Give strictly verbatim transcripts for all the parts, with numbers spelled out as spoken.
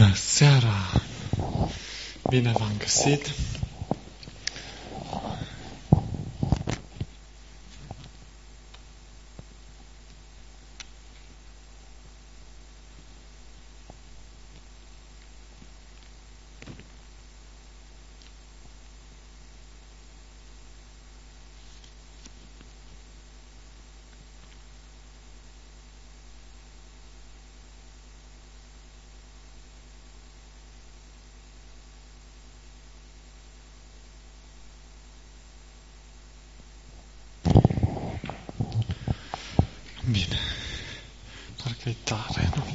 Bună seara! Bine v-am găsit! Bine. Parcă e tare, nu?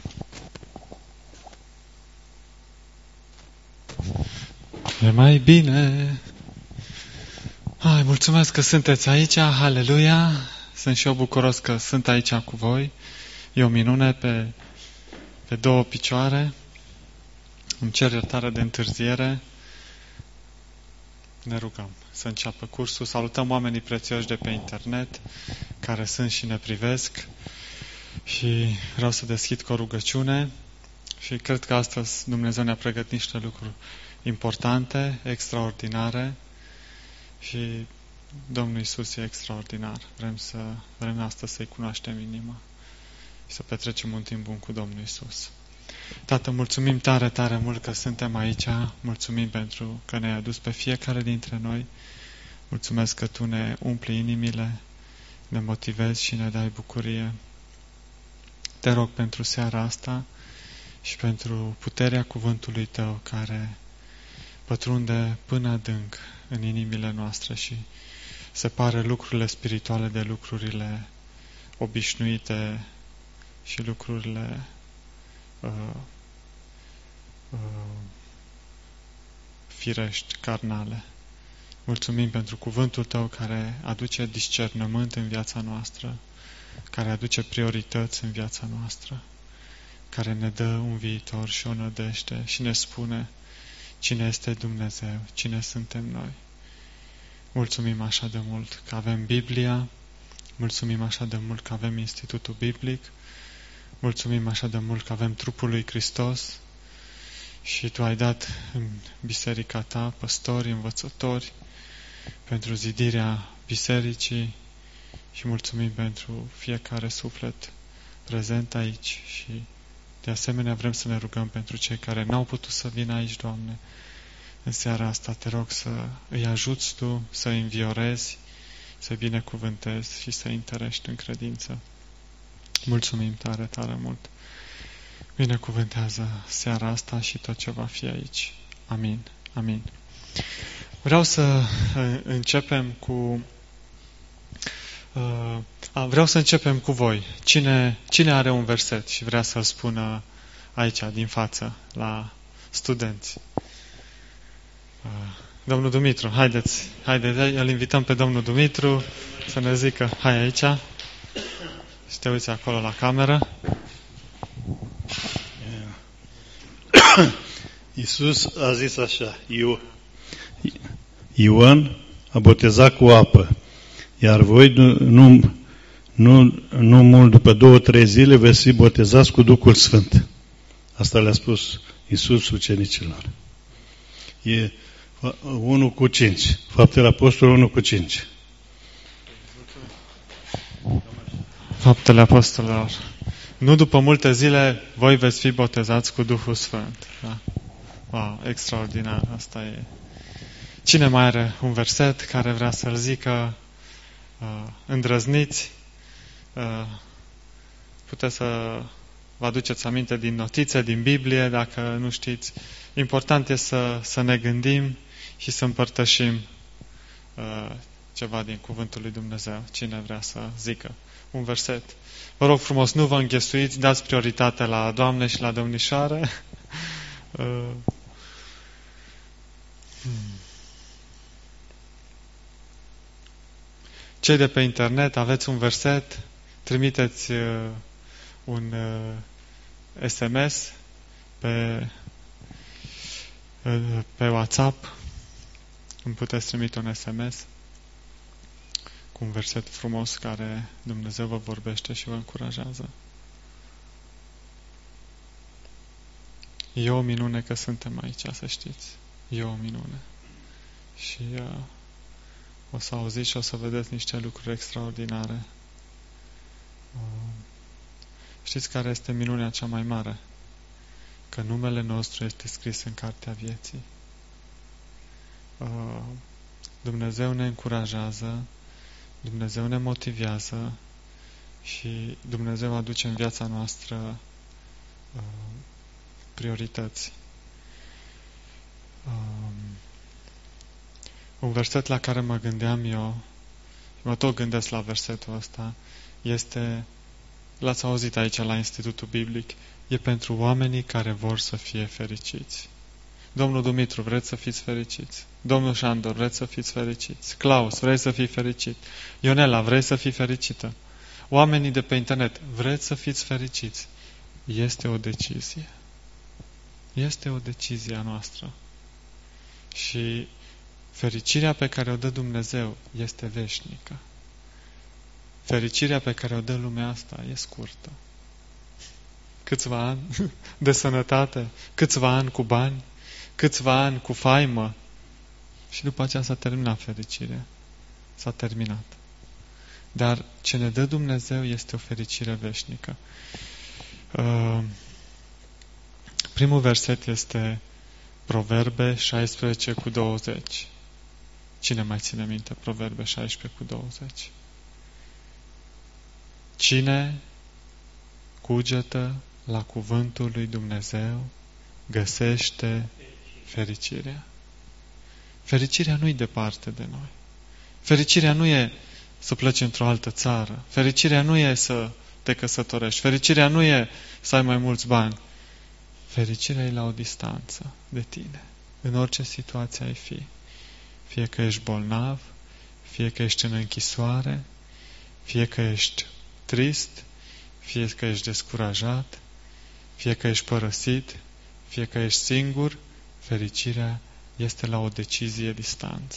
E mai bine. Hai, mulțumesc că sunteți aici. Haleluia. Sunt și eu bucuros că sunt aici cu voi. E o minune pe, pe două picioare. Îmi cer iertare de întârziere. Ne rugăm să înceapă cursul. Salutăm oamenii prețioși de pe internet care sunt și ne privesc. Și vreau să deschid cu o rugăciune. Și cred că astăzi Dumnezeu ne-a pregătit niște lucruri importante, extraordinare. Și Domnul Iisus e extraordinar. Vrem să vrem astăzi să-i cunoaștem inima și să petrecem un timp bun cu Domnul Iisus. Tată, mulțumim tare, tare mult că suntem aici. Mulțumim pentru că ne-ai adus pe fiecare dintre noi. Mulțumesc că Tu ne umpli inimile, ne motivezi și ne dai bucurie. Te rog pentru seara asta și pentru puterea cuvântului Tău care pătrunde până adânc în inimile noastre și separă lucrurile spirituale de lucrurile obișnuite și lucrurile uh, uh, firești, carnale. Mulțumim pentru cuvântul Tău care aduce discernământ în viața noastră, care aduce priorități în viața noastră, care ne dă un viitor și o nădejde și ne spune cine este Dumnezeu, cine suntem noi. Mulțumim așa de mult că avem Biblia, mulțumim așa de mult că avem Institutul Biblic, mulțumim așa de mult că avem trupul lui Hristos și Tu ai dat în biserica Ta păstori, învățători pentru zidirea bisericii și mulțumim pentru fiecare suflet prezent aici și de asemenea vrem să ne rugăm pentru cei care n-au putut să vină aici, Doamne. În seara asta te rog să îi ajuți Tu, să îi înviorezi, să-i binecuvântezi și să-i întărești în credință. Mulțumim tare, tare mult. Binecuvântează seara asta și tot ce va fi aici. Amin. Amin. Vreau să începem cu uh, vreau să începem cu voi. Cine, cine are un verset și vrea să-l spună aici, din față, la studenți? Domnul Dumitru, haideți, haideți, îl invităm pe domnul Dumitru să ne zică, hai aici și te uiți acolo la cameră. Iisus a zis așa, Ioan a botezat cu apă, iar voi nu, nu, nu, nu mult după două, trei zile veți fi botezați cu Duhul Sfânt. Asta le-a spus Iisus ucenicilor. E unu cu cinci. Faptele Apostolului unu cu cinci. Faptele Apostolilor. Nu după multe zile voi veți fi botezați cu Duhul Sfânt. Da? Wow, extraordinar. Asta e. Cine mai are un verset care vrea să-l zică? Uh, îndrăzniți. Uh, puteți să vă aduceți aminte din notițe, din Biblie, dacă nu știți. Important e să, să ne gândim și să împărtășim uh, ceva din Cuvântul lui Dumnezeu. Cine vrea să zică un verset. Vă rog frumos, nu vă înghesuiți, dați prioritate la doamne și la domnișoare. uh, hmm. Cei de pe internet, aveți un verset, trimiteți uh, un uh, S M S pe, uh, pe WhatsApp. Îmi puteți trimite un S M S cu un verset frumos care Dumnezeu vă vorbește și vă încurajează. E o minune că suntem aici, să știți. E o minune. Și uh, o să auziți și o să vedeți niște lucruri extraordinare. Uh, știți care este minunea cea mai mare? Că numele nostru este scris în cartea vieții. Uh, Dumnezeu ne încurajează, Dumnezeu ne motivează și Dumnezeu aduce în viața noastră uh, priorități. Um, un verset la care mă gândeam eu, mă tot gândesc la versetul ăsta, este, l-ați auzit aici la Institutul Biblic, e pentru oamenii care vor să fie fericiți. Domnul Dumitru, vreți să fiți fericiți? Domnul Șandor, vreți să fiți fericiți? Claus, vrei să fii fericit? Ionela, vrei să fii fericită? Oamenii de pe internet, vreți să fiți fericiți? Este o decizie. Este o decizie a noastră. Și fericirea pe care o dă Dumnezeu este veșnică. Fericirea pe care o dă lumea asta e scurtă. Câțiva ani de sănătate, câțiva ani cu bani, câțiva ani cu faimă și după aceea s-a terminat fericirea. S-a terminat. Dar ce ne dă Dumnezeu este o fericire veșnică. Uh, primul verset este Proverbe șaisprezece cu douăzeci. Cine mai ține minte Proverbe șaisprezece cu douăzeci? Cine cugetă la cuvântul lui Dumnezeu găsește fericirea. Fericirea nu e departe de noi. Fericirea nu e să pleci într-o altă țară. Fericirea nu e să te căsătorești. Fericirea nu e să ai mai mulți bani. Fericirea e la o distanță de tine. În orice situație ai fi. Fie că ești bolnav, fie că ești în închisoare, fie că ești trist, fie că ești descurajat, fie că ești părăsit, fie că ești singur, fericirea este la o decizie distanță.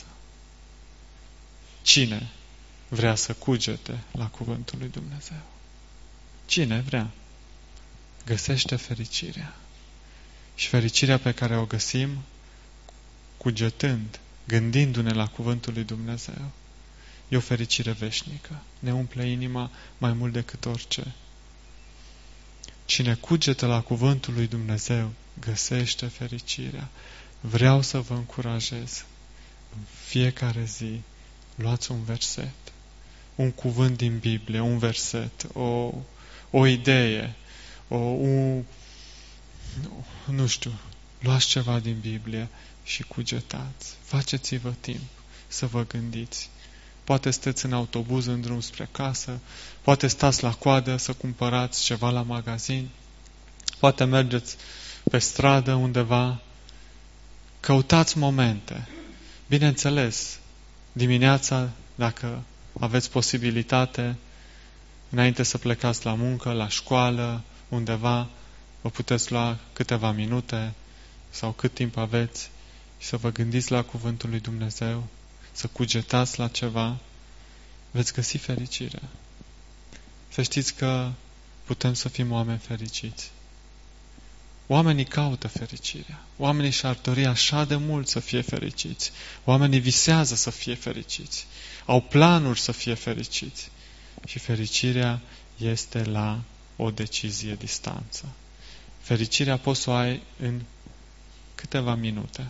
Cine vrea să cugete la cuvântul lui Dumnezeu? Cine vrea? Găsește fericirea. Și fericirea pe care o găsim cugetând, gândindu-ne la cuvântul lui Dumnezeu, e o fericire veșnică. Ne umple inima mai mult decât orice. Cine cugetă la cuvântul lui Dumnezeu găsește fericirea. Vreau să vă încurajez în fiecare zi luați un verset, un cuvânt din Biblie, un verset, o, o idee, o, un, nu știu, luați ceva din Biblie și cugetați. Faceți-vă timp să vă gândiți. Poate sunteți în autobuz în drum spre casă, poate stați la coadă să cumpărați ceva la magazin, poate mergeți pe stradă undeva. Căutați momente. Bineînțeles, dimineața, dacă aveți posibilitate, înainte să plecați la muncă, la școală, undeva, vă puteți lua câteva minute sau cât timp aveți și să vă gândiți la cuvântul lui Dumnezeu, să cugetați la ceva, veți găsi fericirea. Să știți că putem să fim oameni fericiți. Oamenii caută fericirea. Oamenii și-ar dori așa de mult să fie fericiți. Oamenii visează să fie fericiți. Au planuri să fie fericiți. Și fericirea este la o decizie distanță. Fericirea poți să o ai în câteva minute.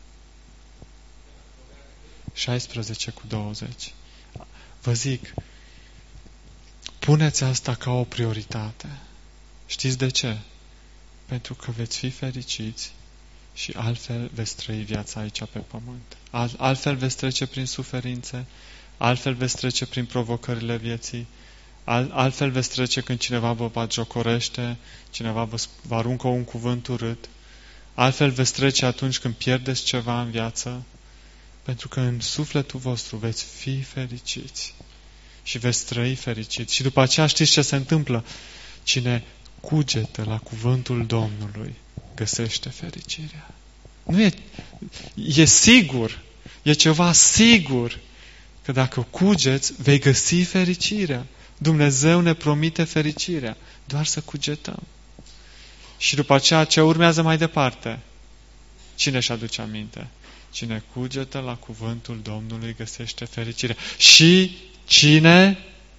șaisprezece cu douăzeci. Vă zic, puneți asta ca o prioritate. Știți de ce? Pentru că veți fi fericiți și altfel veți trăi viața aici pe pământ. Altfel veți trece prin suferințe, altfel veți trece prin provocările vieții, altfel veți trece când cineva vă batjocorește, cineva vă, vă aruncă un cuvânt urât, altfel veți trece atunci când pierdeți ceva în viață, pentru că în sufletul vostru veți fi fericiți și veți trăi fericiți. Și după aceea știți ce se întâmplă? Cine cugetă la cuvântul Domnului găsește fericirea. Nu e, e sigur, e ceva sigur că dacă cugeți, vei găsi fericirea. Dumnezeu ne promite fericirea, doar să cugetăm. Și după aceea ce urmează mai departe? Cine își aduce aminte? Cine cugetă la cuvântul Domnului găsește fericire. Și cine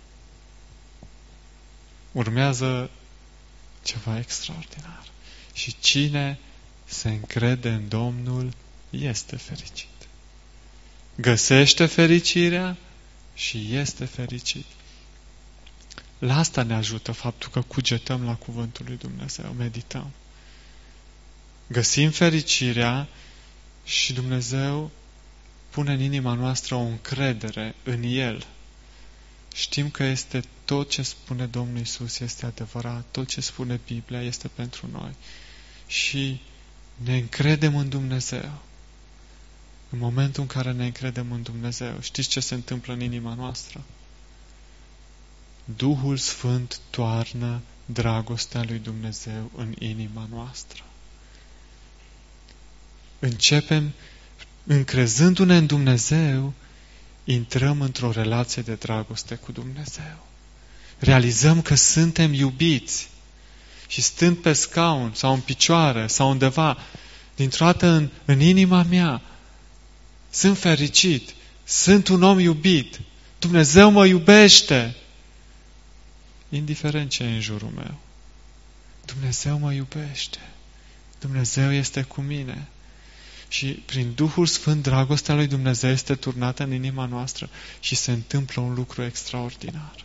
urmează ceva extraordinar. Și cine se încrede în Domnul este fericit. Găsește fericirea și este fericit. La asta ne ajută faptul că cugetăm la cuvântul lui Dumnezeu, medităm. Găsim fericirea și Dumnezeu pune în inima noastră o încredere în El. Știm că este tot ce spune Domnul Iisus este adevărat, tot ce spune Biblia este pentru noi. Și ne încredem în Dumnezeu. În momentul în care ne încredem în Dumnezeu, știți ce se întâmplă în inima noastră? Duhul Sfânt toarnă dragostea lui Dumnezeu în inima noastră. Începem, încrezându-ne în Dumnezeu, intrăm într-o relație de dragoste cu Dumnezeu. Realizăm că suntem iubiți și stând pe scaun sau în picioare sau undeva, dintr-o dată în, în inima mea, sunt fericit, sunt un om iubit, Dumnezeu mă iubește, indiferent ce e în jurul meu. Dumnezeu mă iubește, Dumnezeu este cu mine. Și prin Duhul Sfânt, dragostea lui Dumnezeu este turnată în inima noastră și se întâmplă un lucru extraordinar.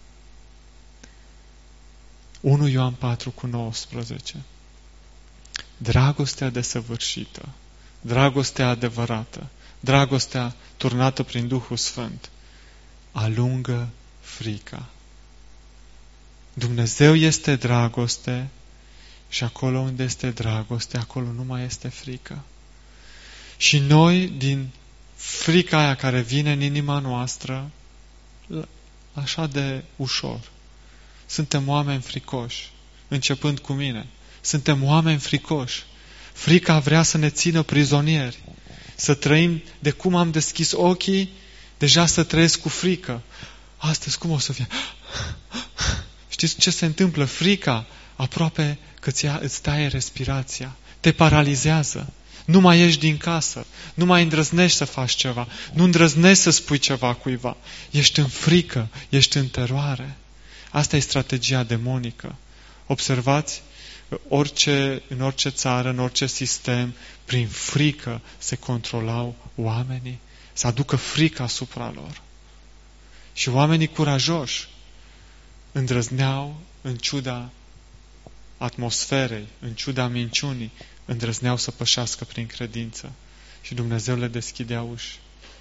unu Ioan patru cu nouăsprezece. Dragostea desăvârșită, dragostea adevărată, dragostea turnată prin Duhul Sfânt, alungă frica. Dumnezeu este dragoste și acolo unde este dragoste, acolo nu mai este frică. Și noi, din frica aia care vine în inima noastră, așa de ușor, suntem oameni fricoși, începând cu mine. Suntem oameni fricoși. Frica vrea să ne țină prizonieri. Să trăim, de cum am deschis ochii, deja să trăiesc cu frică. Astăzi cum o să fie? Știți ce se întâmplă? Frica aproape că ți-a, îți taie respirația. Te paralizează. Nu mai ieși din casă. Nu mai îndrăznești să faci ceva. Nu îndrăznești să spui ceva cuiva. Ești în frică. Ești în teroare. Asta e strategia demonică. Observați? Orice, în orice țară, în orice sistem, prin frică se controlau oamenii. Să aducă frică asupra lor. Și oamenii curajoși îndrăzneau în ciuda atmosferei, în ciuda minciunii, îndrăzneau să pășească prin credință. Și Dumnezeu le deschidea uși.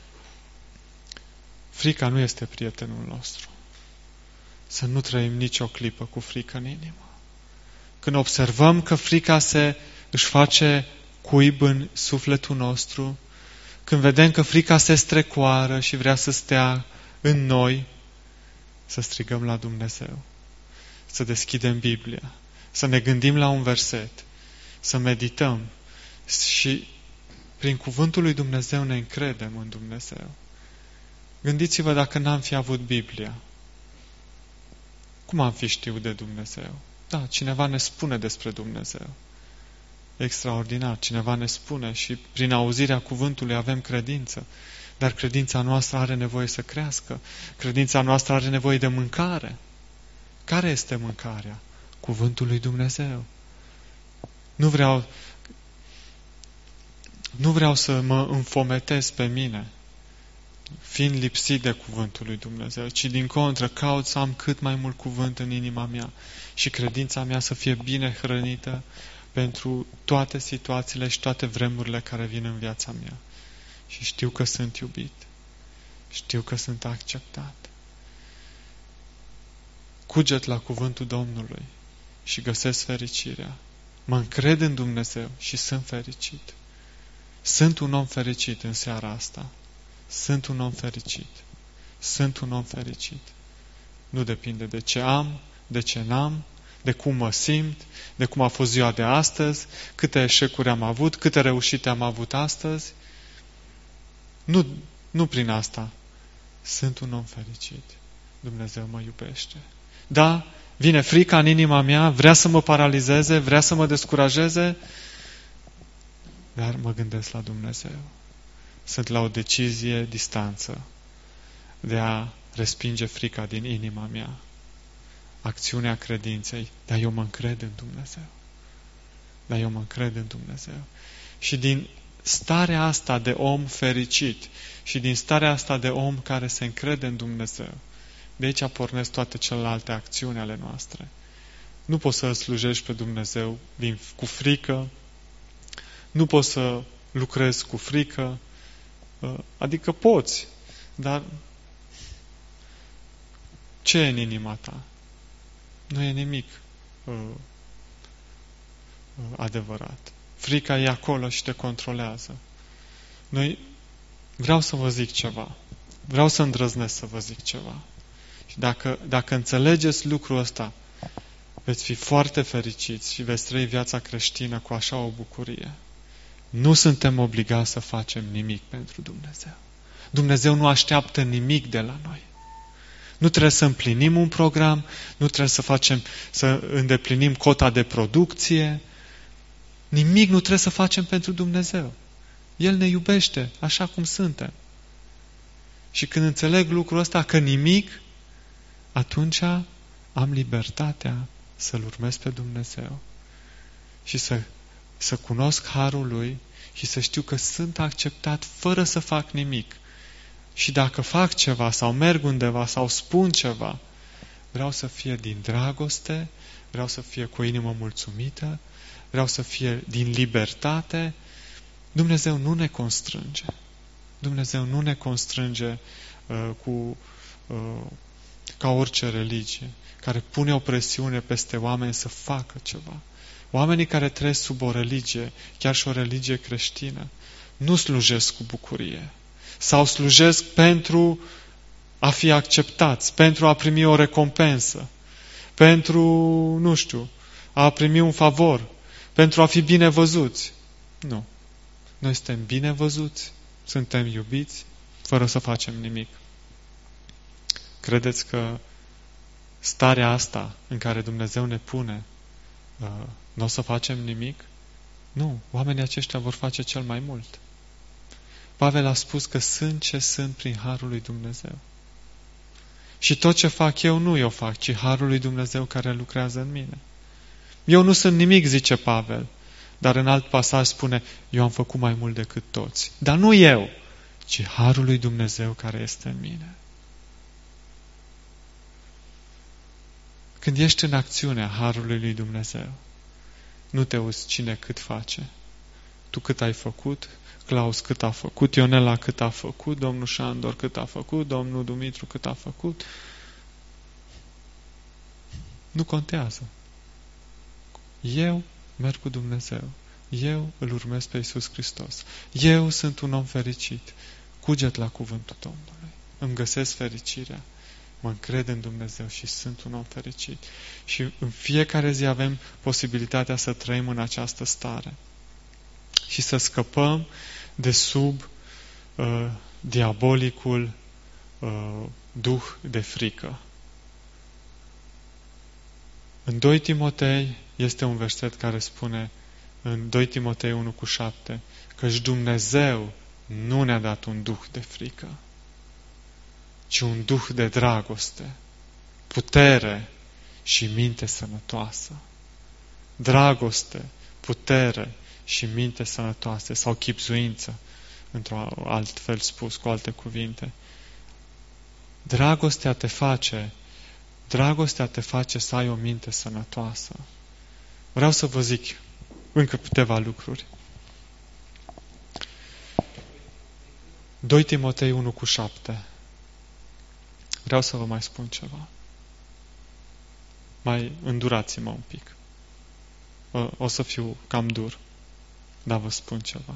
Frica nu este prietenul nostru. Să nu trăim nicio clipă cu frică în inimă. Când observăm că frica se își face cuib în sufletul nostru, când vedem că frica se strecoară și vrea să stea în noi, să strigăm la Dumnezeu, să deschidem Biblia, să ne gândim la un verset, să medităm și prin cuvântul lui Dumnezeu ne încredem în Dumnezeu. Gândiți-vă dacă n-am fi avut Biblia. Cum am fi știut de Dumnezeu? Da, cineva ne spune despre Dumnezeu. Extraordinar, cineva ne spune și prin auzirea cuvântului avem credință. Dar credința noastră are nevoie să crească. Credința noastră are nevoie de mâncare. Care este mâncarea? Cuvântul lui Dumnezeu. Nu vreau, nu vreau să mă înfometez pe mine, fiind lipsit de cuvântul lui Dumnezeu, ci din contră caut să am cât mai mult cuvânt în inima mea și credința mea să fie bine hrănită pentru toate situațiile și toate vremurile care vin în viața mea. Și știu că sunt iubit. Știu că sunt acceptat. Cuget la cuvântul Domnului și găsesc fericirea. Mă încred în Dumnezeu și sunt fericit. Sunt un om fericit în seara asta. Sunt un om fericit. Sunt un om fericit. Nu depinde de ce am, de ce n-am, de cum mă simt, de cum a fost ziua de astăzi, câte eșecuri am avut, câte reușite am avut astăzi. Nu, nu prin asta. Sunt un om fericit. Dumnezeu mă iubește. Da, Vine frica în inima mea, vrea să mă paralizeze, vrea să mă descurajeze, dar mă gândesc la Dumnezeu. Sunt la o decizie distanță de a respinge frica din inima mea. Acțiunea credinței, dar eu mă încred în Dumnezeu. Dar eu mă încred în Dumnezeu. Și din starea asta de om fericit și din starea asta de om care se încrede în Dumnezeu, de aici pornesc toate celelalte acțiuni ale noastre. Nu poți să îl slujești pe Dumnezeu din, cu frică, nu poți să lucrezi cu frică, adică poți, dar ce e în inima ta? Nu e nimic uh, adevărat. Frica e acolo și te controlează. Noi, vreau să vă zic ceva. Vreau să îndrăznesc să vă zic ceva. Și dacă, dacă înțelegeți lucrul ăsta, veți fi foarte fericiți și veți trăi viața creștină cu așa o bucurie. Nu suntem obligați să facem nimic pentru Dumnezeu. Dumnezeu nu așteaptă nimic de la noi. Nu trebuie să împlinim un program, nu trebuie să facem, să îndeplinim cota de producție. Nimic nu trebuie să facem pentru Dumnezeu. El ne iubește așa cum suntem. Și când înțeleg lucrul ăsta că nimic, atunci am libertatea să-L urmez pe Dumnezeu și să, să cunosc harul Lui și să știu că sunt acceptat fără să fac nimic. Și dacă fac ceva sau merg undeva sau spun ceva, vreau să fie din dragoste, vreau să fie cu o inimă mulțumită, vreau să fie din libertate. Dumnezeu nu ne constrânge. Dumnezeu nu ne constrânge uh, cu uh, ca orice religie, care pune o presiune peste oameni să facă ceva. Oamenii care trăiesc sub o religie, chiar și o religie creștină, nu slujesc cu bucurie. Sau slujesc pentru a fi acceptați, pentru a primi o recompensă, pentru, nu știu, a primi un favor, pentru a fi bine văzuți. Nu. Noi suntem bine văzuți, suntem iubiți, fără să facem nimic. Credeți că starea asta în care Dumnezeu ne pune, uh, nu o să facem nimic? Nu. Oamenii aceștia vor face cel mai mult. Pavel a spus că sunt ce sunt prin harul lui Dumnezeu. Și tot ce fac eu nu eu fac, ci harul lui Dumnezeu care lucrează în mine. Eu nu sunt nimic, zice Pavel, dar în alt pasaj spune, eu am făcut mai mult decât toți. Dar nu eu, ci harul lui Dumnezeu care este în mine. Când ești în acțiunea harului lui Dumnezeu, nu te uiți cine cât face. Tu cât ai făcut, Claus cât a făcut, Ionela cât a făcut, domnul Șandor cât a făcut, domnul Dumitru cât a făcut. Nu contează. Eu merg cu Dumnezeu. Eu îl urmez pe Iisus Hristos. Eu sunt un om fericit. Cuget la cuvântul Domnului. Îmi găsesc fericirea. Mă încred în Dumnezeu și sunt un om fericit. Și în fiecare zi avem posibilitatea să trăim în această stare. Și să scăpăm de sub uh, diabolicul uh, duh de frică. În doi Timotei este un verset care spune, în doi Timotei unu cu șapte, căci Dumnezeu nu ne-a dat un duh de frică, ci un duh de dragoste, putere și minte sănătoasă. Dragoste, putere și minte sănătoase sau chibzuință, într-un alt fel spus, cu alte cuvinte. Dragostea te face, dragostea te face să ai o minte sănătoasă. Vreau să vă zic încă câteva lucruri. doi Timotei unu cu șapte. Vreau să vă mai spun ceva. Mai îndurați-mă un pic. O, o să fiu cam dur, dar vă spun ceva.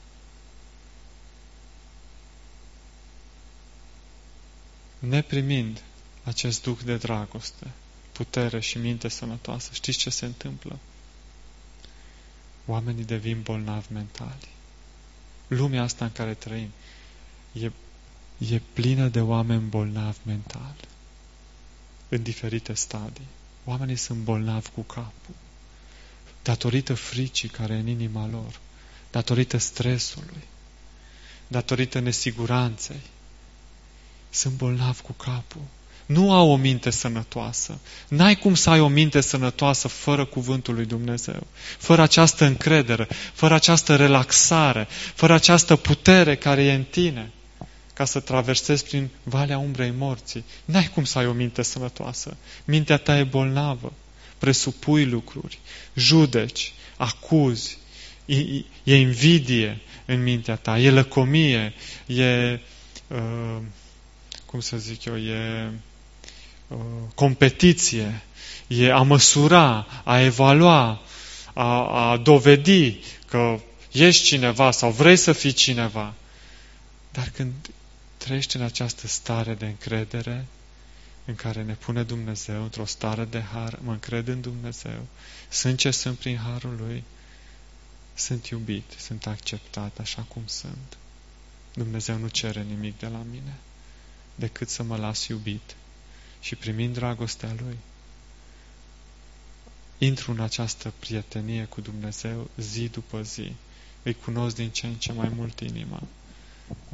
Neprimind acest duh de dragoste, putere și minte sănătoasă, știți ce se întâmplă? Oamenii devin bolnavi mentali. Lumea asta în care trăim e, e plină de oameni bolnavi mentali, în diferite stadii. Oamenii sunt bolnavi cu capul. Datorită fricii care e în inima lor, datorită stresului, datorită nesiguranței, sunt bolnavi cu capul. Nu au o minte sănătoasă. N-ai cum să ai o minte sănătoasă fără cuvântul lui Dumnezeu, fără această încredere, fără această relaxare, fără această putere care e în tine, ca să traversezi prin valea umbrei morții. N-ai cum să ai o minte sănătoasă. Mintea ta e bolnavă. Presupui lucruri, judeci, acuzi, e, e invidie în mintea ta, e lăcomie, e, uh, cum să zic eu, e uh, competiție, e a măsura, a evalua, a, a dovedi că ești cineva sau vrei să fii cineva. Dar când trăiești în această stare de încredere, în care ne pune Dumnezeu într-o stare de har, mă încred în Dumnezeu, sunt ce sunt prin harul Lui, sunt iubit, sunt acceptat așa cum sunt. Dumnezeu nu cere nimic de la mine, decât să mă las iubit și primind dragostea Lui, intru în această prietenie cu Dumnezeu zi după zi, îi cunosc din ce în ce mai mult inima. Uh,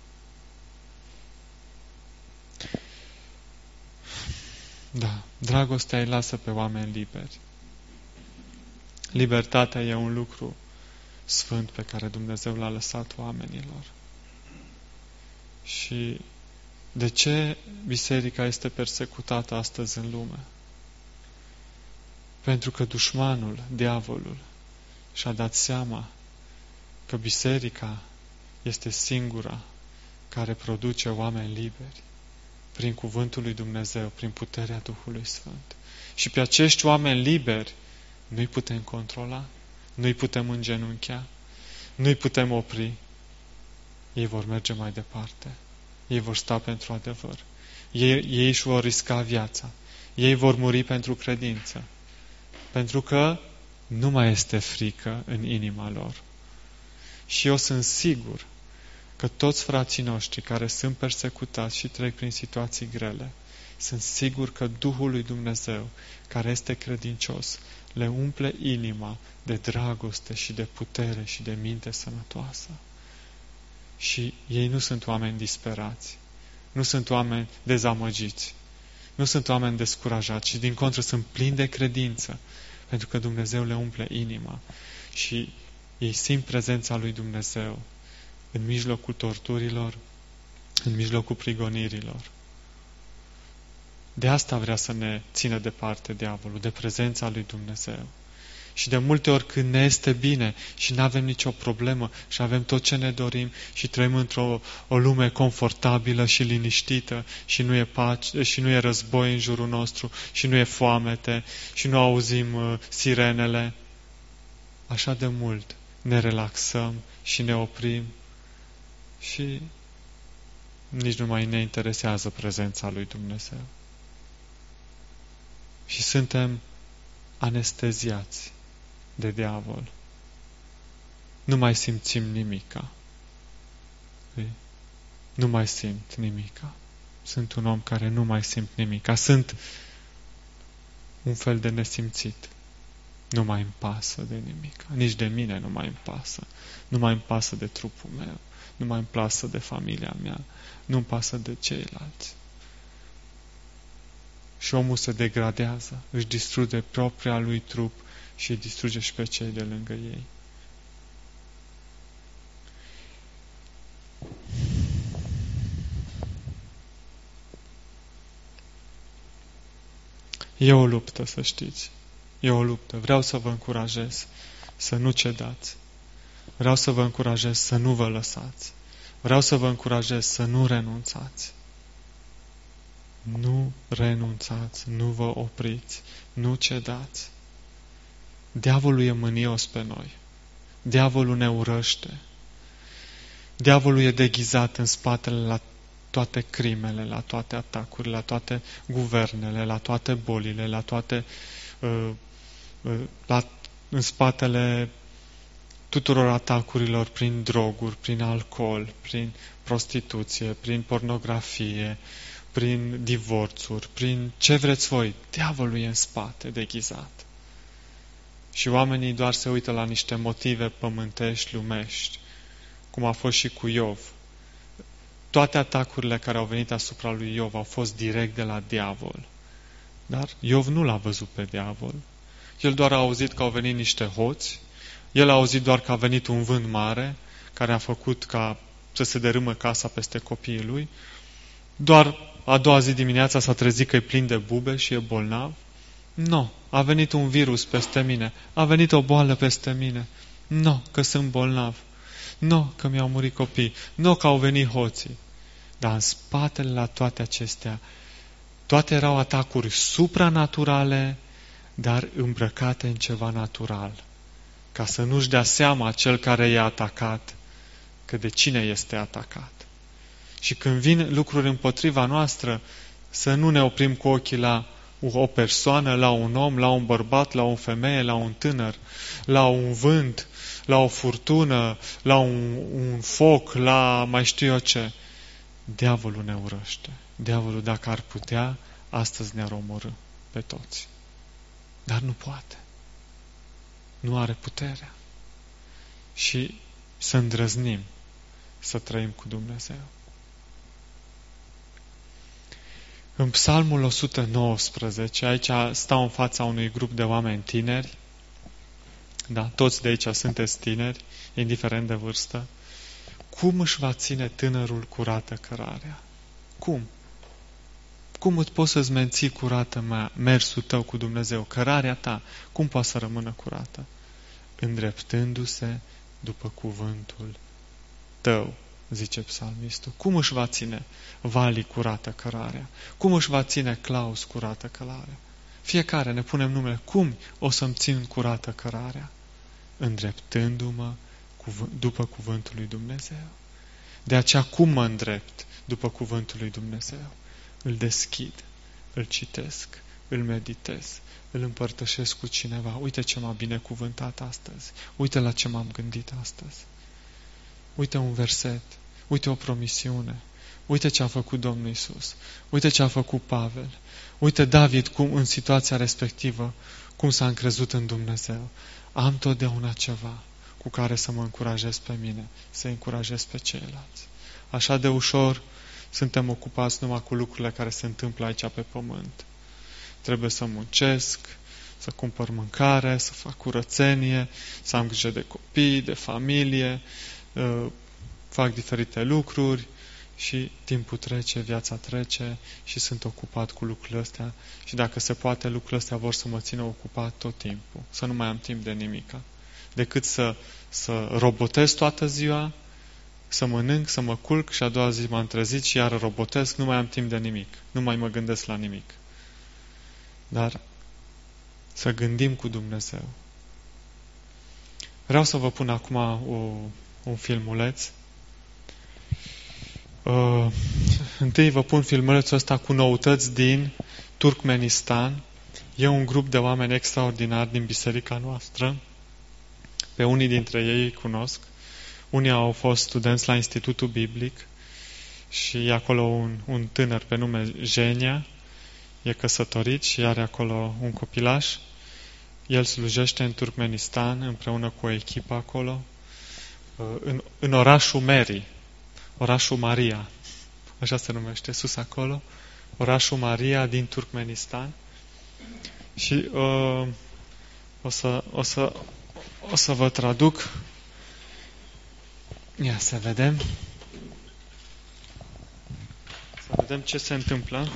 Da, dragostea îi lasă pe oameni liberi. Libertatea e un lucru sfânt pe care Dumnezeu l-a lăsat oamenilor. Și de ce biserica este persecutată astăzi în lume? Pentru că dușmanul, diavolul, și-a dat seama că biserica este singura care produce oameni liberi prin cuvântul lui Dumnezeu, prin puterea Duhului Sfânt. Și pe acești oameni liberi nu-i putem controla, nu-i putem îngenunchea, nu-i putem opri. Ei vor merge mai departe. Ei vor sta pentru adevăr. Ei, ei își vor risca viața. Ei vor muri pentru credință. Pentru că nu mai este frică în inima lor. Și eu sunt sigur că toți frații noștri care sunt persecutați și trec prin situații grele, sunt sigur că Duhul lui Dumnezeu, care este credincios, le umple inima de dragoste și de putere și de minte sănătoasă. Și ei nu sunt oameni disperați, nu sunt oameni dezamăgiți, nu sunt oameni descurajați, ci din contră sunt plini de credință, pentru că Dumnezeu le umple inima și ei simt prezența lui Dumnezeu în mijlocul torturilor, în mijlocul prigonirilor. De asta vrea să ne țină departe diavolul, de prezența lui Dumnezeu. Și de multe ori când ne este bine și nu avem nicio problemă și avem tot ce ne dorim și trăim într-o o lume confortabilă și liniștită și nu e pace, și nu e război în jurul nostru și nu e foamete și nu auzim uh, sirenele, așa de mult ne relaxăm și ne oprim și nici nu mai ne interesează prezența lui Dumnezeu. Și suntem anesteziați de diavol. Nu mai simțim nimica. Nu mai simt nimica. Sunt un om care nu mai simt nimica. Sunt un fel de nesimțit. Nu mai îmi pasă de nimica. Nici de mine nu mai îmi pasă. Nu mai îmi pasă de trupul meu. Nu mai îmi pasă de familia mea. Nu îmi pasă de ceilalți. Și omul se degradează. Își distruge propria lui trup și îi distruge și pe cei de lângă ei. E o luptă, să știți. E o luptă. Vreau să vă încurajez să nu cedați. Vreau să vă încurajez să nu vă lăsați. Vreau să vă încurajez să nu renunțați. Nu renunțați, nu vă opriți, nu cedați. Diavolul e mânios pe noi. Diavolul ne urăște. Diavolul e deghizat în spatele la toate crimele, la toate atacurile, la toate guvernele, la toate bolile, la toate uh, uh, la, în spatele tuturor atacurilor prin droguri, prin alcool, prin prostituție, prin pornografie, prin divorțuri, prin ce vreți voi. Diavolul e în spate, deghizat. Și oamenii doar se uită la niște motive pământești, lumești, cum a fost și cu Iov. Toate atacurile care au venit asupra lui Iov au fost direct de la diavol. Dar Iov nu l-a văzut pe diavol. El doar a auzit că au venit niște hoți, el a auzit doar că a venit un vânt mare, care a făcut ca să se dărâmă casa peste copiii lui. Doar a doua zi dimineața s-a trezit că e plin de bube și e bolnav. Nu, a venit un virus peste mine, a venit o boală peste mine. Nu, că sunt bolnav. Nu, că mi-au murit copii. Nu, că au venit hoții. Dar în spatele la toate acestea, toate erau atacuri supranaturale, dar îmbrăcate în ceva natural. Ca să nu-și dea seama cel care i-a atacat, că de cine este atacat. Și când vin lucruri împotriva noastră, să nu ne oprim cu ochii la o persoană, la un om, la un bărbat, la o femeie, la un tânăr, la un vânt, la o furtună, la un, un foc, la mai știu eu ce. Diavolul ne urăște. Diavolul, dacă ar putea, astăzi ne-ar omorî pe toți. Dar nu poate. Nu are puterea. Și să îndrăznim să trăim cu Dumnezeu. În Psalmul o sută nouăsprezece, aici stau în fața unui grup de oameni tineri, da, toți de aici sunteți tineri, indiferent de vârstă. Cum își va ține tânărul curată cărarea? Cum? Cum îți poți să-ți menții curată mersul tău cu Dumnezeu, cărarea ta? Cum poate să rămână curată? Îndreptându-se după cuvântul tău, zice psalmistul. Cum își va ține Vali curată cărarea? Cum își va ține Claus curată cărarea? Fiecare ne punem numele. Cum o să-mi țin curată cărarea? Îndreptându-mă după cuvântul lui Dumnezeu. De aceea cum mă îndrept după cuvântul lui Dumnezeu? Îl deschid, îl citesc, îl meditez, îl împărtășesc cu cineva. Uite ce m-a binecuvântat astăzi. Uite la ce m-am gândit astăzi. Uite un verset. Uite o promisiune. Uite ce a făcut Domnul Iisus. Uite ce a făcut Pavel. Uite David cum în situația respectivă cum s-a încrezut în Dumnezeu. Am totdeauna ceva cu care să mă încurajez pe mine, să încurajez pe ceilalți. Așa de ușor suntem ocupați numai cu lucrurile care se întâmplă aici pe pământ. Trebuie să muncesc, să cumpăr mâncare, să fac curățenie, să am grijă de copii, de familie, fac diferite lucruri și timpul trece, viața trece și sunt ocupat cu lucrurile astea și dacă se poate, lucrurile astea vor să mă țină ocupat tot timpul, să nu mai am timp de nimica. Decât să, să robotez toată ziua, să mănânc, să mă culc și a doua zi m-am trezit și iar robotesc, nu mai am timp de nimic, nu mai mă gândesc la nimic. Dar să gândim cu Dumnezeu. Vreau să vă pun acum o, un filmuleț. Uh, întâi vă pun filmulețul ăsta cu noutăți din Turkmenistan. E un grup de oameni extraordinari din biserica noastră. Pe unii dintre ei îi cunosc. Unii au fost studenți la Institutul Biblic și e acolo un, un tânăr pe nume Jenia. E căsătorit și are acolo un copilaș. El slujește în Turkmenistan împreună cu o echipă acolo, în, în orașul Meri, orașul Maria, așa se numește, sus acolo, orașul Maria din Turkmenistan. Și uh, o, să, o, să, o să vă traduc. Ia să vedem. Să vedem ce se întâmplă.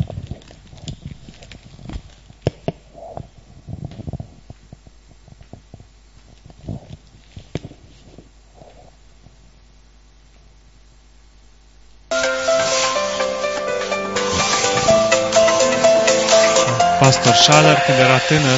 Pastor Schaller, când era tânăr,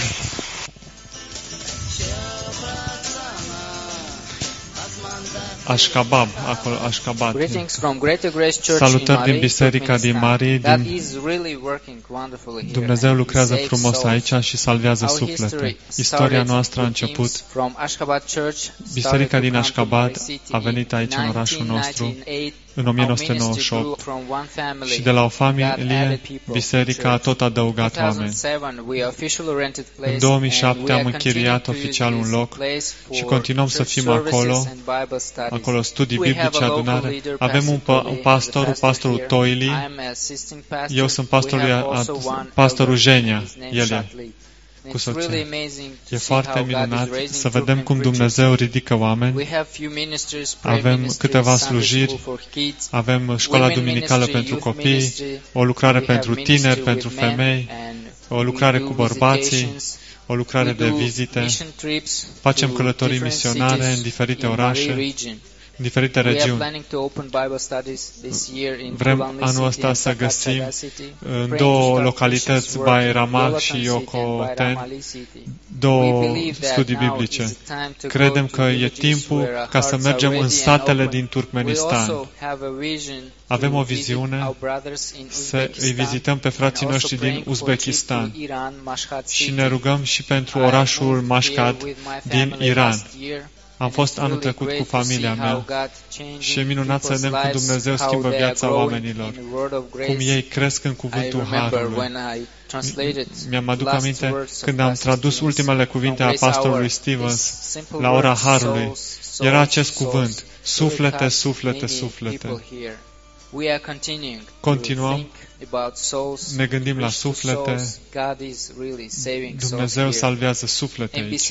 Ashkabab, acolo, Ashkabat. Greetings from Greater Grace Church Salutări in din Mari, Biserica din Mari. That Din... is really working wonderfully here. Dumnezeu And lucrează saves frumos souls. aici și salvează Our suflete. history Istoria started noastră a with început. teams from Ashgabat Church, Biserica din started to come to Ashgabat Mari City a venit aici în in orașul nostru nineteen ninety-eight. în Our nouăsprezece ministry nouăzeci și grew opt from one family. și de la o God familie added people biserica a to church. tot adăugat In oameni. two thousand seven, we officially rented place În două mii and șapte we am are închiriat continuing to oficial use un this loc place și for continuăm să church fim services acolo, and Bible studies. acolo studii We have biblice, a local adunare. leader, Avem un, Pastor pa- un Toli, pastor, the un pastorul here. Toili. I am assisting pastor. Eu sunt pastorul, We have a- also a- one pastorul elder, Genia, his name el e, Shatley. cu It's soția. really amazing to E see foarte how God is minunat raising să vedem Turkmen cum preachers. Dumnezeu ridică oameni. We have few ministries, prayer Avem ministries, câteva Sunday slujiri, school for kids, avem școala women duminicală ministry, pentru youth copii, ministry. o lucrare We have pentru ministry tineri, with pentru men femei, and o lucrare we do cu bărbații, visitations. o lucrare We de do vizite. mission trips Facem to călătorii different misionare cities în diferite in Mari orașe, region. în diferite We are regiuni. planning to open Bible studies this year in Vrem Kulanli anul City ăsta and să găsim Sakachaga City. în Praying to două start localități, missions work in Bairamal Yolatan și City and Yokoten, Bairamali City. We două believe that studii now biblice. is the time to Credem go to că e villages timpul where ca să hearts mergem are în ready and satele open. din We Turkmenistan. also have a vision Avem to o visit viziune our brothers in să îi Uzbekistan vizităm pe frații and also noștri din praying for Uzbekistan trips to Iran, Mashhad și City. ne rugăm și pentru I orașul moved here Mashhad with my din family Iran. last year. Am fost anul trecut cu familia mea și e minunat să vedem cum Dumnezeu schimbă viața oamenilor, cum ei cresc în cuvântul Harului. Mi-am aduc aminte când am tradus ultimele cuvinte a pastorului Stevens la ora Harului. Era acest cuvânt, suflete, suflete, suflete. Continuăm, ne gândim la suflete, Dumnezeu salvează suflete aici.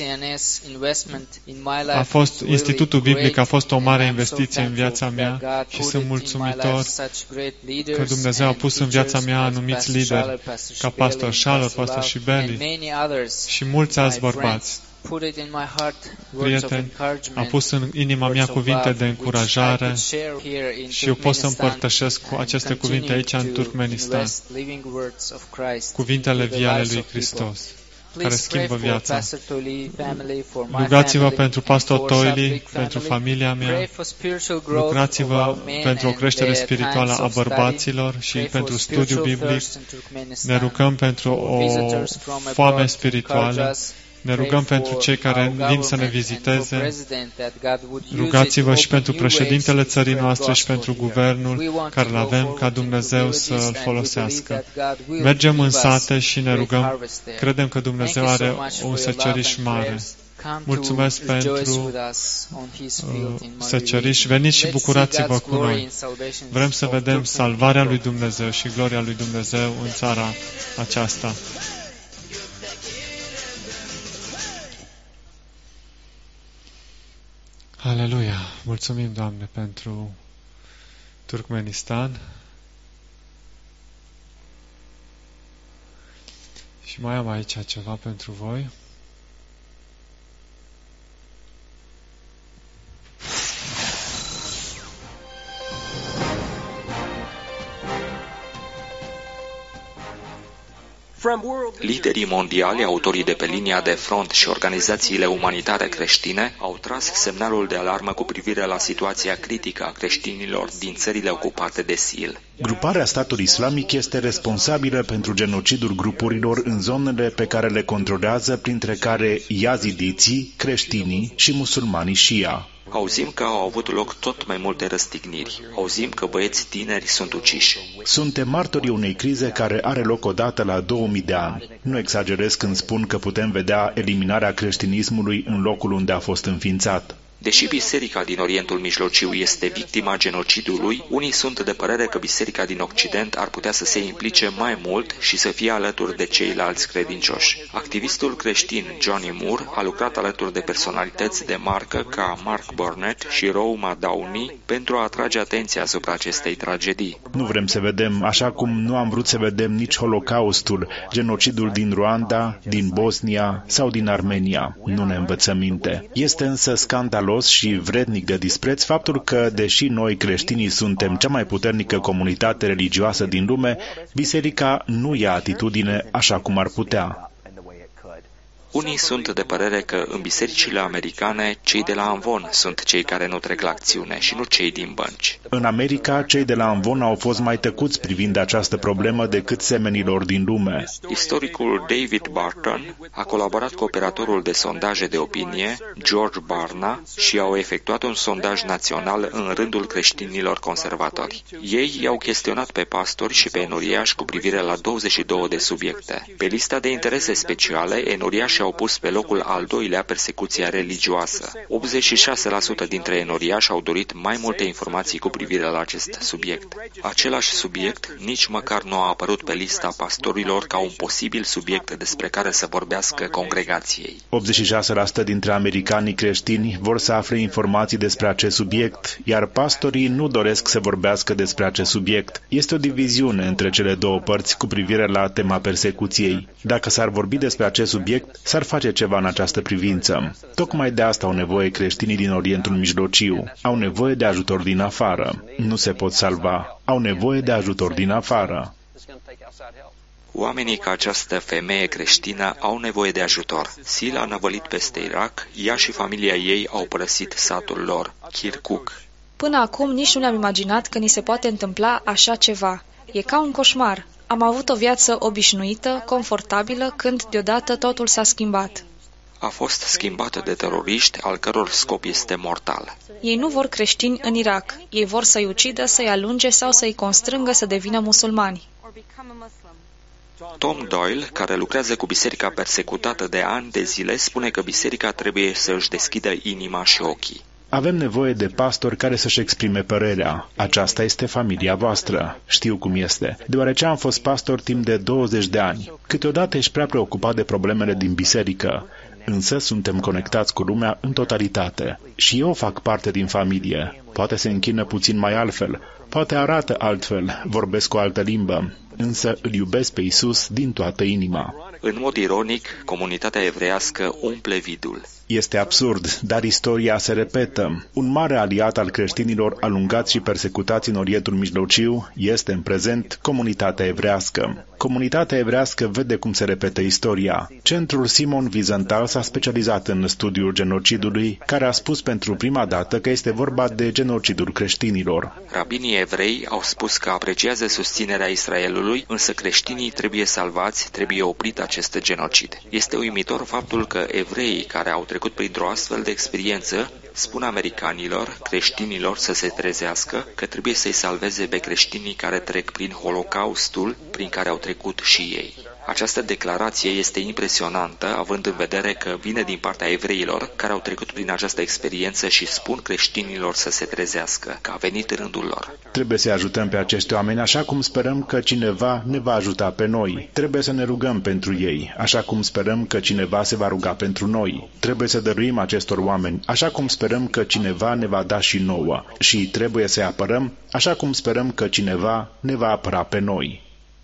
A fost, Institutul Biblic a fost o mare investiție în viața mea și sunt mulțumitor că Dumnezeu a pus în viața mea anumiți lideri, ca pastor Shalom, pastor Shibeli și mulți alți bărbați. Prieteni, a pus în inima mea cuvinte de încurajare și eu pot să împărtășesc cu aceste cuvinte aici în Turkmenistan, cuvintele vii ale lui Hristos, care schimbă viața. Rugați-vă pentru pastor Toili, pentru familia mea, rugați-vă pentru o creștere spirituală a bărbaților și pentru studiu biblic, ne rugăm pentru o foame spirituală, ne rugăm pentru cei care vin să ne viziteze. Rugați-vă și pentru președintele țării noastre și pentru guvernul care îl avem, ca Dumnezeu să-l folosească. Mergem în sate și ne rugăm. Credem că Dumnezeu are un seceriș mare. Mulțumesc pentru uh, seceriș. Veniți și bucurați-vă cu noi. Vrem să vedem salvarea lui Dumnezeu și gloria lui Dumnezeu în țara aceasta. Aleluia! Mulțumim, Doamne, pentru Turkmenistan. Și mai am aici ceva pentru voi. Liderii mondiali, autorii de pe linia de front și organizațiile umanitare creștine au tras semnalul de alarmă cu privire la situația critică a creștinilor din țările ocupate de S I L. Gruparea Statul Islamic este responsabilă pentru genocidul grupurilor în zonele pe care le controlează, printre care iazidiții, creștinii și musulmanii Shia. Auzim că au avut loc tot mai multe răstigniri. Auzim că băieți tineri sunt uciși. Suntem martorii unei crize care are loc odată la două mii de ani. Nu exagerez când spun că putem vedea eliminarea creștinismului în locul unde a fost înființat. Deși biserica din Orientul Mijlociu este victima genocidului, unii sunt de părere că biserica din Occident ar putea să se implice mai mult și să fie alături de ceilalți credincioși. Activistul creștin Johnny Moore a lucrat alături de personalități de marcă ca Mark Burnett și Rouma Downey pentru a atrage atenția asupra acestei tragedii. Nu vrem să vedem, așa cum nu am vrut să vedem nici Holocaustul, genocidul din Rwanda, din Bosnia sau din Armenia. Nu ne învățăm minte. Este însă scandalos și vrednic de dispreț faptul că, deși noi creștinii suntem cea mai puternică comunitate religioasă din lume, biserica nu ia atitudine așa cum ar putea. Unii sunt de părere că în bisericile americane cei de la Amvon sunt cei care nu trec la acțiune și nu cei din bănci. În America, cei de la Amvon au fost mai tăcuți privind această problemă decât semenilor din lume. Istoricul David Barton a colaborat cu operatorul de sondaje de opinie, George Barna, și au efectuat un sondaj național în rândul creștinilor conservatori. Ei i-au chestionat pe pastori și pe enoriași cu privire la douăzeci și două de subiecte. Pe lista de interese speciale, enoriașii au pus pe locul al doilea persecuția religioasă. optzeci și șase la sută dintre enoriași au dorit mai multe informații cu privire la acest subiect. Același subiect nici măcar nu a apărut pe lista pastorilor ca un posibil subiect despre care să vorbească congregației. optzeci și șase la sută dintre americanii creștini vor să afle informații despre acest subiect, iar pastorii nu doresc să vorbească despre acest subiect. Este o diviziune între cele două părți cu privire la tema persecuției. Dacă s-ar vorbi despre acest subiect, s-ar face ceva în această privință. Tocmai de asta au nevoie creștinii din Orientul Mijlociu. Au nevoie de ajutor din afară. Nu se pot salva. Au nevoie de ajutor din afară. Oamenii ca această femeie creștină au nevoie de ajutor. Sila a năvălit peste Irak, ea și familia ei au părăsit satul lor, Kirkuk. Până acum nici nu ne-am imaginat că ni se poate întâmpla așa ceva. E ca un coșmar. Am avut o viață obișnuită, confortabilă, când deodată totul s-a schimbat. A fost schimbată de teroriști, al căror scop este mortal. Ei nu vor creștini în Irak. Ei vor să-i ucidă, să-i alunge sau să-i constrângă să devină musulmani. Tom Doyle, care lucrează cu biserica persecutată de ani de zile, spune că biserica trebuie să își deschidă inima și ochii. Avem nevoie de pastori care să-și exprime părerea. Aceasta este familia voastră. Știu cum este. Deoarece am fost pastor timp de douăzeci de ani. Câteodată ești prea preocupat de problemele din biserică. Însă suntem conectați cu lumea în totalitate. Și eu fac parte din familie. Poate se închină puțin mai altfel. Poate arată altfel. Vorbesc o altă limbă. Însă îl iubesc pe Iisus din toată inima. În mod ironic, comunitatea evreiască umple vidul. Este absurd, dar istoria se repetă. Un mare aliat al creștinilor alungați și persecutați în Orientul Mijlociu este în prezent comunitatea evrească. Comunitatea evrească vede cum se repetă istoria. Centrul Simon Wiesenthal s-a specializat în studiul genocidului, care a spus pentru prima dată că este vorba de genocidul creștinilor. Rabinii evrei au spus că apreciază susținerea Israelului, însă creștinii trebuie salvați, trebuie oprit acest genocid. Este uimitor faptul că evreii care au trecut printr-o astfel de experiență spun americanilor, creștinilor să se trezească, că trebuie să-i salveze pe creștinii care trec prin Holocaustul prin care au trecut și ei. Această declarație este impresionantă, având în vedere că vine din partea evreilor care au trecut prin această experiență și spun creștinilor să se trezească, că a venit rândul lor. Trebuie să ajutăm pe acești oameni așa cum sperăm că cineva ne va ajuta pe noi. Trebuie să ne rugăm pentru ei, așa cum sperăm că cineva se va ruga pentru noi. Trebuie să dăruim acestor oameni, așa cum sperăm că cineva ne va da și nouă. Și trebuie să-i apărăm, așa cum sperăm că cineva ne va apăra pe noi.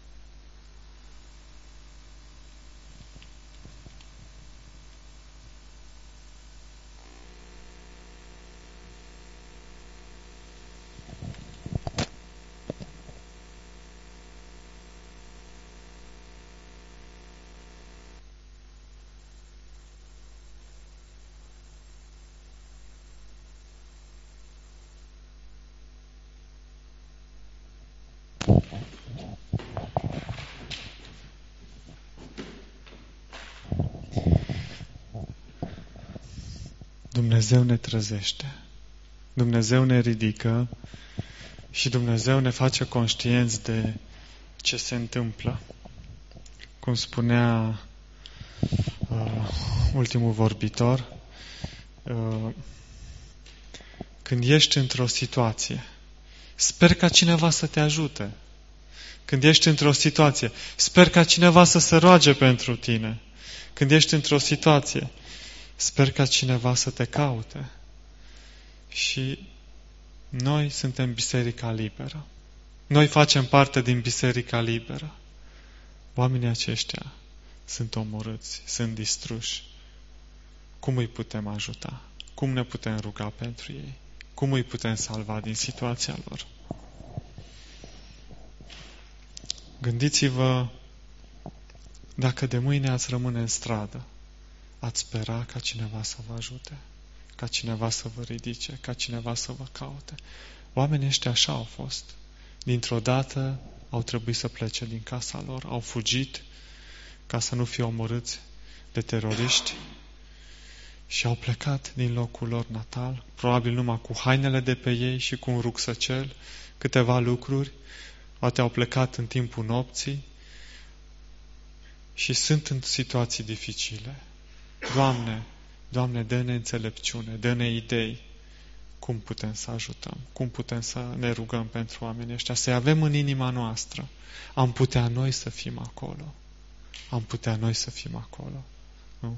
Dumnezeu ne trezește, Dumnezeu ne ridică și Dumnezeu ne face conștienți de ce se întâmplă. Cum spunea uh, ultimul vorbitor, uh, când ești într-o situație, sper ca cineva să te ajute. Când ești într-o situație, sper ca cineva să se roage pentru tine. Când ești într-o situație, sper ca cineva să te caute. Și noi suntem Biserica Liberă. Noi facem parte din Biserica Liberă. Oamenii aceștia sunt omorâți, sunt distruși. Cum îi putem ajuta? Cum ne putem ruga pentru ei? Cum îi putem salva din situația lor? Gândiți-vă dacă de mâine ați rămâne în stradă ați spera ca cineva să vă ajute, ca cineva să vă ridice, ca cineva să vă caute. Oamenii ăștia așa au fost. Dintr-o dată au trebuit să plece din casa lor, au fugit ca să nu fie omorâți de teroriști și au plecat din locul lor natal, probabil numai cu hainele de pe ei și cu un rucsăcel, câteva lucruri, poate au plecat în timpul nopții și sunt în situații dificile. Doamne, Doamne, dă-ne înțelepciune, dă-ne idei cum putem să ajutăm, cum putem să ne rugăm pentru oamenii ăștia, să-i avem în inima noastră. Am putea noi să fim acolo. Am putea noi să fim acolo. Nu?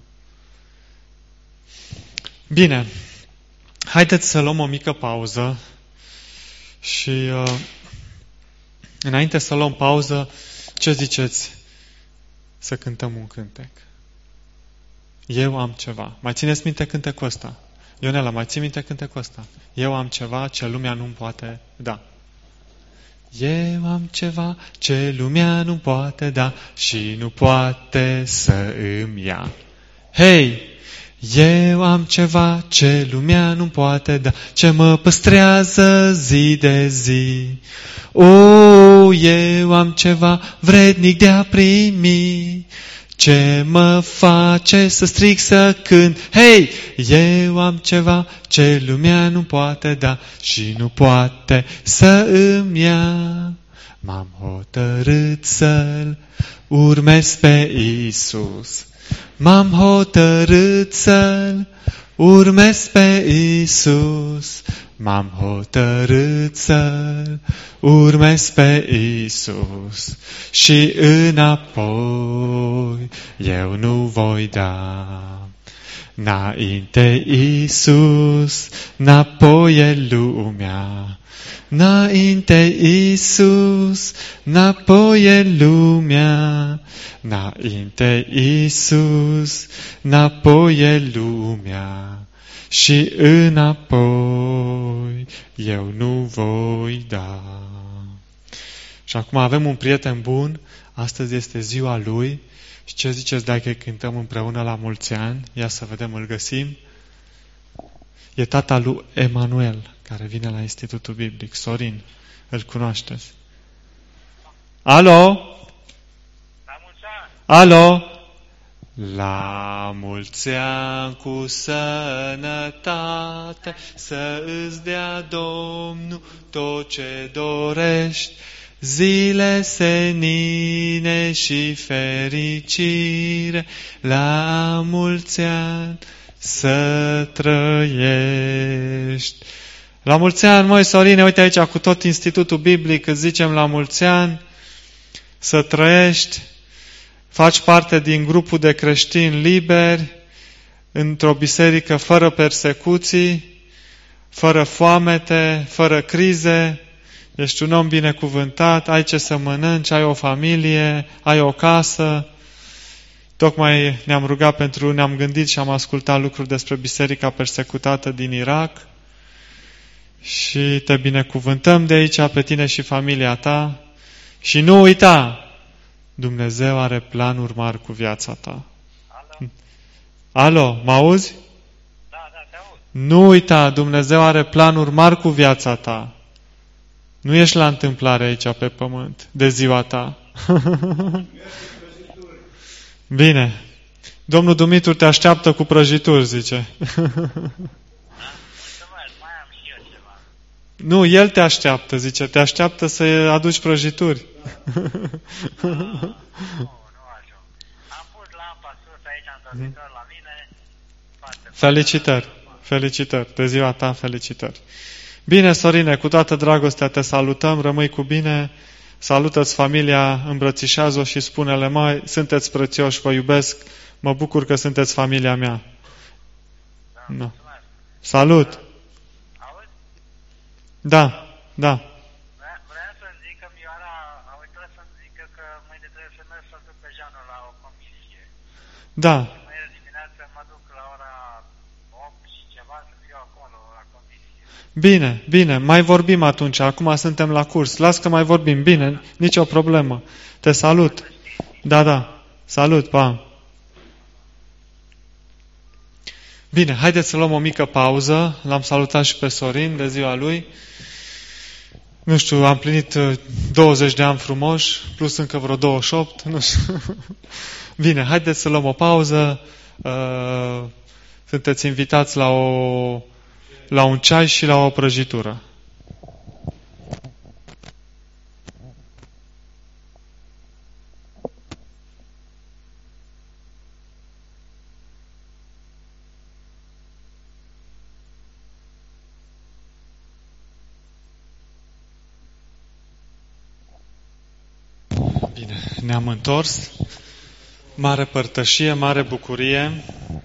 Bine, haideți să luăm o mică pauză și uh, înainte să luăm pauză, ce ziceți să cântăm un cântec? Eu am ceva. Mai țineți minte cântecul ăsta? Ionela, mai ții minte cântecul ăsta? Eu am ceva ce lumea nu-mi poate da. Eu am ceva ce lumea nu poate da și nu poate să îmi ia. Hei! Eu am ceva ce lumea nu poate da, ce mă păstrează zi de zi. O, eu am ceva vrednic de a primi, ce mă face să strig, să cânt. Hei, eu am ceva ce lumea nu poate da și nu poate să îmi ia. M-am hotărât să-L urmez pe Iisus. M-am hotărât să-L urmez pe Iisus. M-am hotărât să-L urmez pe Iisus și înapoi eu nu voi da. Înainte Iisus, înapoi e lumea. Înainte Iisus, înapoi e lumea. Înainte Iisus, înapoi e lumea. Și înapoi eu nu voi da. Și acum avem un prieten bun, astăzi este ziua lui. Și ce ziceți dacă îi cântăm împreună la mulți ani? Ia să vedem, îl găsim. E tata lui Emanuel, care vine la Institutul Biblic, Sorin. Îl cunoașteți? Alo? La mulți ani! Alo? La mulți ani cu sănătate, să îți dea Domnul tot ce dorești, zile senine și fericire, la mulți ani să trăiești. La mulți ani, măi Sorine, uite aici cu tot Institutul Biblic, îți zicem la mulți ani, să trăiești, faci parte din grupul de creștini liberi, într-o biserică fără persecuții, fără foamete, fără crize, ești un om binecuvântat, ai ce să mănânci, ai o familie, ai o casă. Tocmai ne-am rugat pentru, ne-am gândit și am ascultat lucruri despre biserica persecutată din Irak și te binecuvântăm de aici pe tine și familia ta și nu uita, Dumnezeu are planuri mari cu viața ta. Alo? Alo, mă auzi? Da, da, te aud. Nu uita, Dumnezeu are planuri mari cu viața ta. Nu ești la întâmplare aici pe pământ, de ziua ta. Bine. Domnul Dumitru te așteaptă cu prăjituri, zice. Nu, el te așteaptă, zice, te așteaptă să aduci prăjituri. Nu, nu ajung. Am pus lampa sus aici în dormitor la mine. Felicitări, felicitări, de ziua ta, felicitări. Bine, Sorine, cu toată dragostea te salutăm, rămâi cu bine, salută-ți familia, îmbrățișează-o și spune-le, măi, sunteți prețioși, vă iubesc, mă bucur că sunteți familia mea. No. Salut! Auzi? Da, da. Vreau să zic că Mioara a uitat să-mi zică că mâine trebuie să merg să duc pe Jeanul la o comisie. Da. Mâine dimineață mă duc la ora opt și ceva să fiu acolo la comisie. Bine, bine, mai vorbim atunci, acum suntem la curs. Las că mai vorbim, bine, nicio problemă. Te salut. Da, da, salut, pa. Bine, haideți să luăm o mică pauză. L-am salutat și pe Sorin de ziua lui. Nu știu, am plinit douăzeci de ani frumoși, plus încă vreo douăzeci și opt, nu știu. Bine, haideți să luăm o pauză. Sunteți invitați la, o, la un ceai și la o prăjitură. Bine, ne-am întors. Mare părtășie, mare bucurie.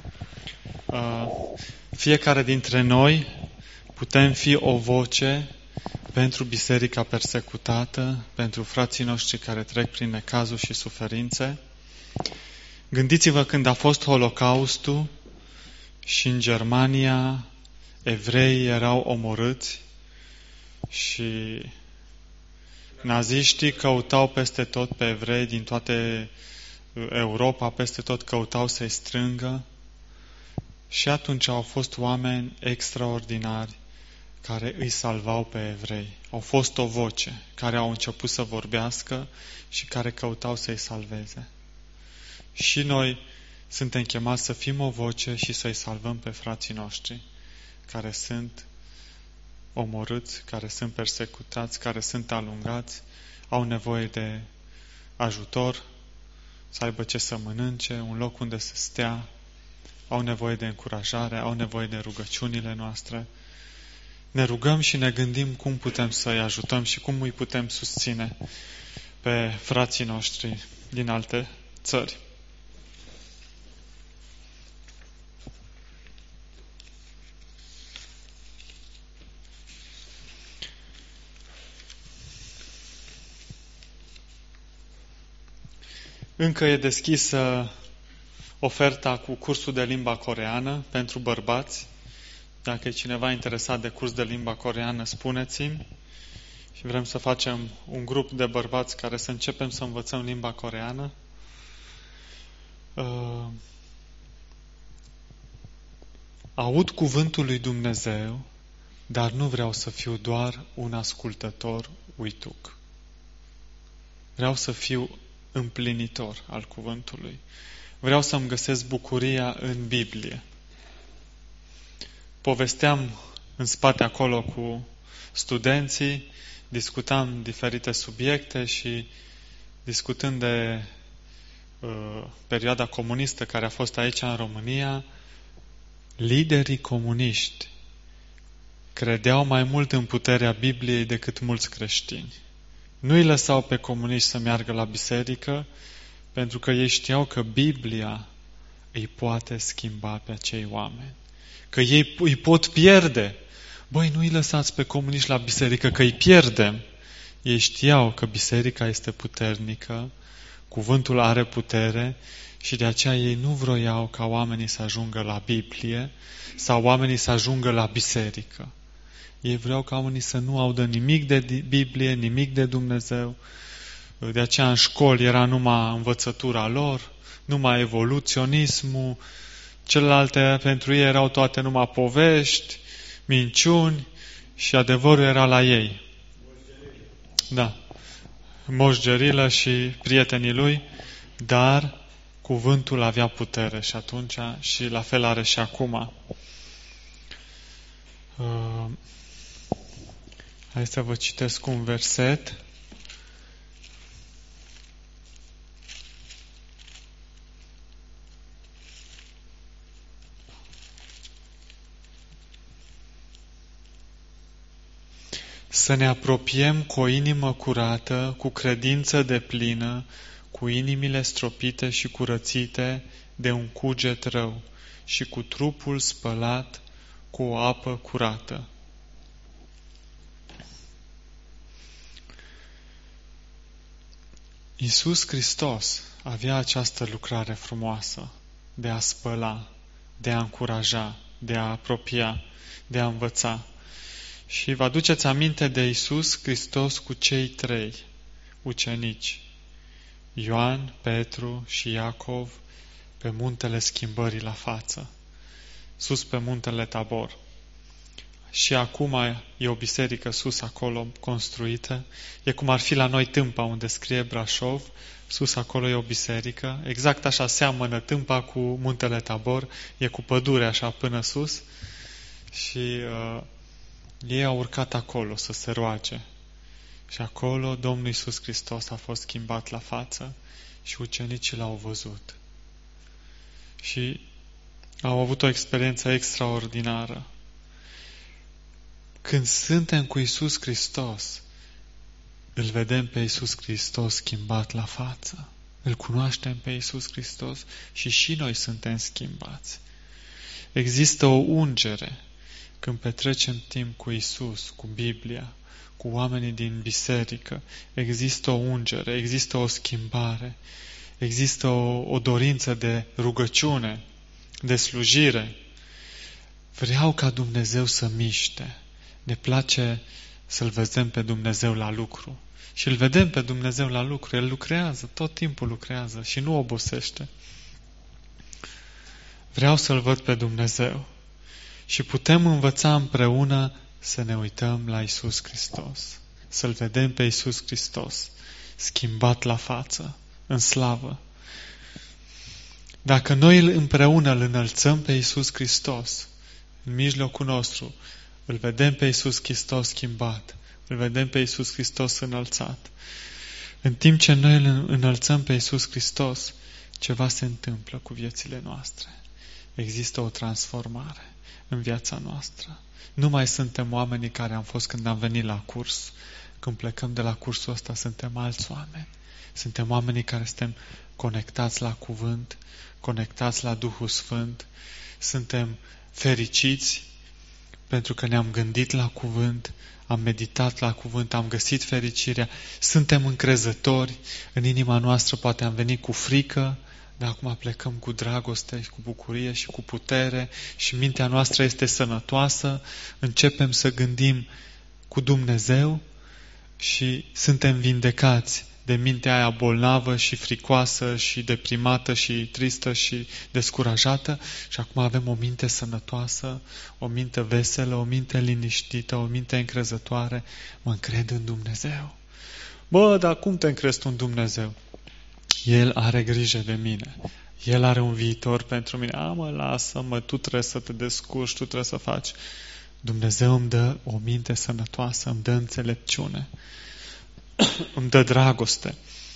Fiecare dintre noi putem fi o voce pentru biserica persecutată, pentru frații noștri care trec prin necazuri și suferințe. Gândiți-vă când a fost Holocaustul și în Germania evreii erau omorâți și naziștii căutau peste tot pe evrei din toate Europa, peste tot căutau să-i strângă. Și atunci au fost oameni extraordinari care îi salvau pe evrei. Au fost o voce care au început să vorbească și care căutau să-i salveze. Și noi suntem chemați să fim o voce și să-i salvăm pe frații noștri care sunt omorâți, care sunt persecutați, care sunt alungați, au nevoie de ajutor, să aibă ce să mănânce, un loc unde să stea, au nevoie de încurajare, au nevoie de rugăciunile noastre. Ne rugăm și ne gândim cum putem să-i ajutăm și cum îi putem susține pe frații noștri din alte țări. Încă e deschisă oferta cu cursul de limba coreeană pentru bărbați. Dacă e cineva interesat de curs de limba coreeană, spuneți-mi. Și vrem să facem un grup de bărbați care să începem să învățăm limba coreeană. Uh, aud cuvântul lui Dumnezeu, dar nu vreau să fiu doar un ascultător uituc. Vreau să fiu împlinitor al cuvântului. Vreau să-mi găsesc bucuria în Biblie. Povesteam în spate acolo cu studenții, discutam diferite subiecte și discutând de uh, perioada comunistă care a fost aici în România, liderii comuniști credeau mai mult în puterea Bibliei decât mulți creștini. Nu îi lăsau pe comuniști să meargă la biserică, pentru că ei știau că Biblia îi poate schimba pe acei oameni. Că ei îi pot pierde. Băi, nu îi lăsați pe comuniști la biserică, că îi pierdem. Ei știau că biserica este puternică, cuvântul are putere și de aceea ei nu vroiau ca oamenii să ajungă la Biblie sau oamenii să ajungă la biserică. Ei vreau ca oamenii să nu audă nimic de Biblie, nimic de Dumnezeu. De aceea în școli era numai învățătura lor, numai evoluționismul, celelalte pentru ei erau toate numai povești, minciuni și adevărul era la ei. Da. Moș Gerilă și prietenii lui, dar cuvântul avea putere și atunci și la fel are și acum. Uh, hai să vă citesc un verset. Să ne apropiem cu o inimă curată, cu credință deplină, cu inimile stropite și curățite de un cuget rău și cu trupul spălat cu o apă curată. Iisus Hristos avea această lucrare frumoasă de a spăla, de a încuraja, de a apropia, de a învăța. Și vă aduceți aminte de Iisus Hristos cu cei trei ucenici, Ioan, Petru și Iacov, pe muntele schimbării la față. sus pe muntele Tabor. Și acum e o biserică sus acolo construită. E cum ar fi la noi Tâmpa, unde scrie Brașov. Sus acolo e o biserică. Exact așa seamănă Tâmpa cu muntele Tabor. E cu pădure așa până sus. Și uh, ei au urcat acolo să se roage. Și acolo Domnul Iisus Hristos a fost schimbat la față și ucenicii l-au văzut. Și au avut o experiență extraordinară. Când suntem cu Iisus Hristos, îl vedem pe Iisus Hristos schimbat la față. Îl cunoaștem pe Iisus Hristos și și noi suntem schimbați. Există o ungere când petrecem timp cu Iisus, cu Biblia, cu oamenii din biserică. Există o ungere, există o schimbare, există o, o dorință de rugăciune, de slujire. Vreau ca Dumnezeu să miște. Ne place să-L vedem pe Dumnezeu la lucru. Și îl vedem pe Dumnezeu la lucru. El lucrează, tot timpul lucrează și nu obosește. Vreau să-L văd pe Dumnezeu. Și putem învăța împreună să ne uităm la Iisus Hristos. Să-L vedem pe Iisus Hristos, schimbat la față, în slavă. Dacă noi împreună îl înălțăm pe Iisus Hristos, în mijlocul nostru, îl vedem pe Iisus Hristos schimbat, îl vedem pe Iisus Hristos înălțat. În timp ce noi îl înălțăm pe Iisus Hristos, ceva se întâmplă cu viețile noastre. Există o transformare în viața noastră. Nu mai suntem oamenii care am fost când am venit la curs. Când plecăm de la cursul ăsta, suntem alți oameni. Suntem oamenii care suntem conectați la cuvânt, conectați la Duhul Sfânt. Suntem fericiți pentru că ne-am gândit la cuvânt, am meditat la cuvânt, am găsit fericirea. Suntem încrezători, în inima noastră poate am venit cu frică, dar acum plecăm cu dragoste și cu bucurie și cu putere și mintea noastră este sănătoasă, începem să gândim cu Dumnezeu și suntem vindecați de mintea aia bolnavă și fricoasă și deprimată și tristă și descurajată și acum avem o minte sănătoasă, o minte veselă, o minte liniștită, o minte încrezătoare. Mă încred în Dumnezeu. Bă, dar cum te încrezi tu în Dumnezeu? El are grijă de mine. El are un viitor pentru mine. A, mă, lasă-mă, tu trebuie să te descurci, tu trebuie să faci. Dumnezeu îmi dă o minte sănătoasă, îmi dă înțelepciune, îmi dă dragoste.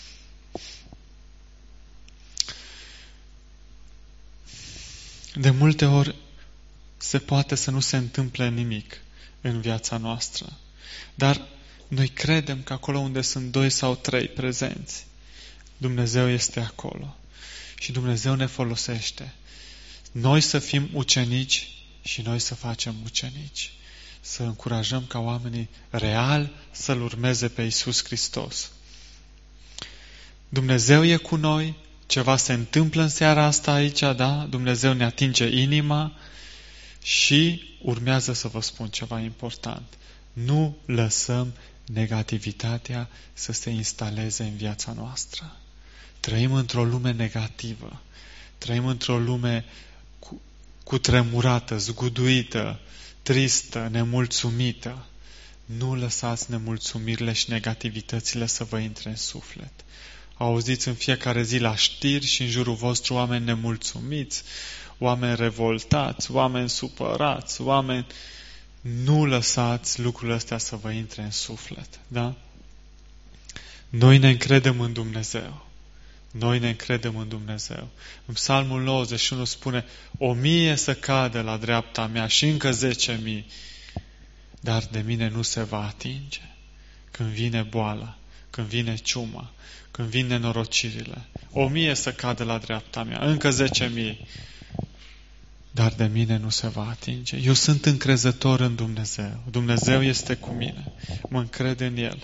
De multe ori se poate să nu se întâmple nimic în viața noastră, dar noi credem că acolo unde sunt doi sau trei prezenți, Dumnezeu este acolo și Dumnezeu ne folosește. Noi să fim ucenici și noi să facem ucenici. Să încurajăm ca oamenii real să-L urmeze pe Iisus Hristos. Dumnezeu e cu noi, ceva se întâmplă în seara asta aici, da? Dumnezeu ne atinge inima și urmează să vă spun ceva important. Nu lăsăm negativitatea să se instaleze în viața noastră. Trăim într-o lume negativă. Trăim într-o lume cu, cutremurată, zguduită, tristă, nemulțumită. Nu lăsați nemulțumirile și negativitățile să vă intre în suflet. Auziți în fiecare zi la știri și în jurul vostru oameni nemulțumiți, oameni revoltați, oameni supărați, oameni... Nu lăsați lucrurile astea să vă intre în suflet, da? Noi ne încredem în Dumnezeu. Noi ne încredem în Dumnezeu. În Psalmul nouăzeci și unu spune, o mie să cadă la dreapta mea și încă zece mii, dar de mine nu se va atinge. Când vine boala, când vine ciuma, când vin nenorocirile, o mie să cadă la dreapta mea, încă zece mii, dar de mine nu se va atinge. Eu sunt încrezător în Dumnezeu. Dumnezeu este cu mine. Mă încred în El.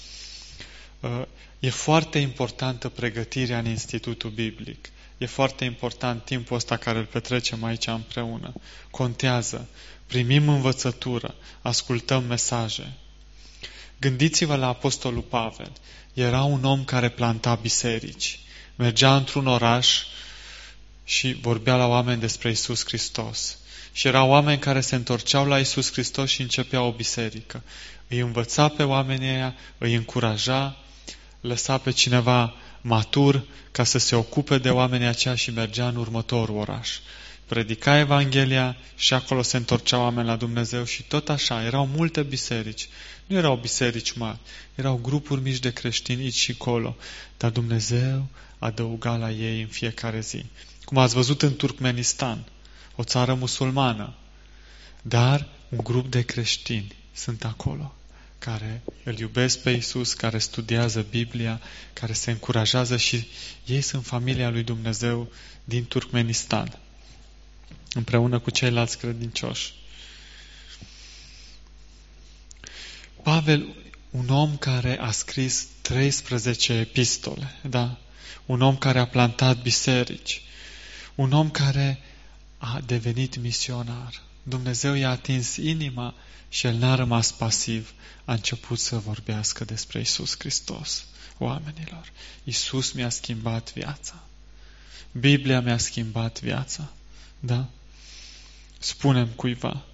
E foarte importantă pregătirea în Institutul Biblic. E foarte important timpul ăsta care îl petrecem aici împreună. Contează. Primim învățătură. Ascultăm mesaje. Gândiți-vă la Apostolul Pavel. Era un om care planta biserici. Mergea într-un oraș și vorbea la oameni despre Iisus Hristos. Și erau oameni care se întorceau la Iisus Hristos și începea o biserică. Îi învăța pe oamenii ăia, îi încuraja, lăsa pe cineva matur ca să se ocupe de oamenii aceia și mergea în următorul oraș. Predica Evanghelia și acolo se întorceau oameni la Dumnezeu și tot așa. Erau multe biserici. Nu erau biserici mari, erau grupuri mici de creștini aici și acolo. Dar Dumnezeu adăuga la ei în fiecare zi. Cum ați văzut în Turkmenistan, o țară musulmană, dar un grup de creștini sunt acolo, care îl iubesc pe Iisus, care studiază Biblia, care se încurajează și ei sunt familia lui Dumnezeu din Turkmenistan, împreună cu ceilalți credincioși. Pavel, un om care a scris treisprezece epistole, da? Un om care a plantat biserici, un om care a devenit misionar. Dumnezeu i-a atins inima și el n-a rămas pasiv. A început să vorbească despre Iisus Hristos oamenilor. Iisus mi-a schimbat viața. Biblia mi-a schimbat viața. Da? Spunem cuiva.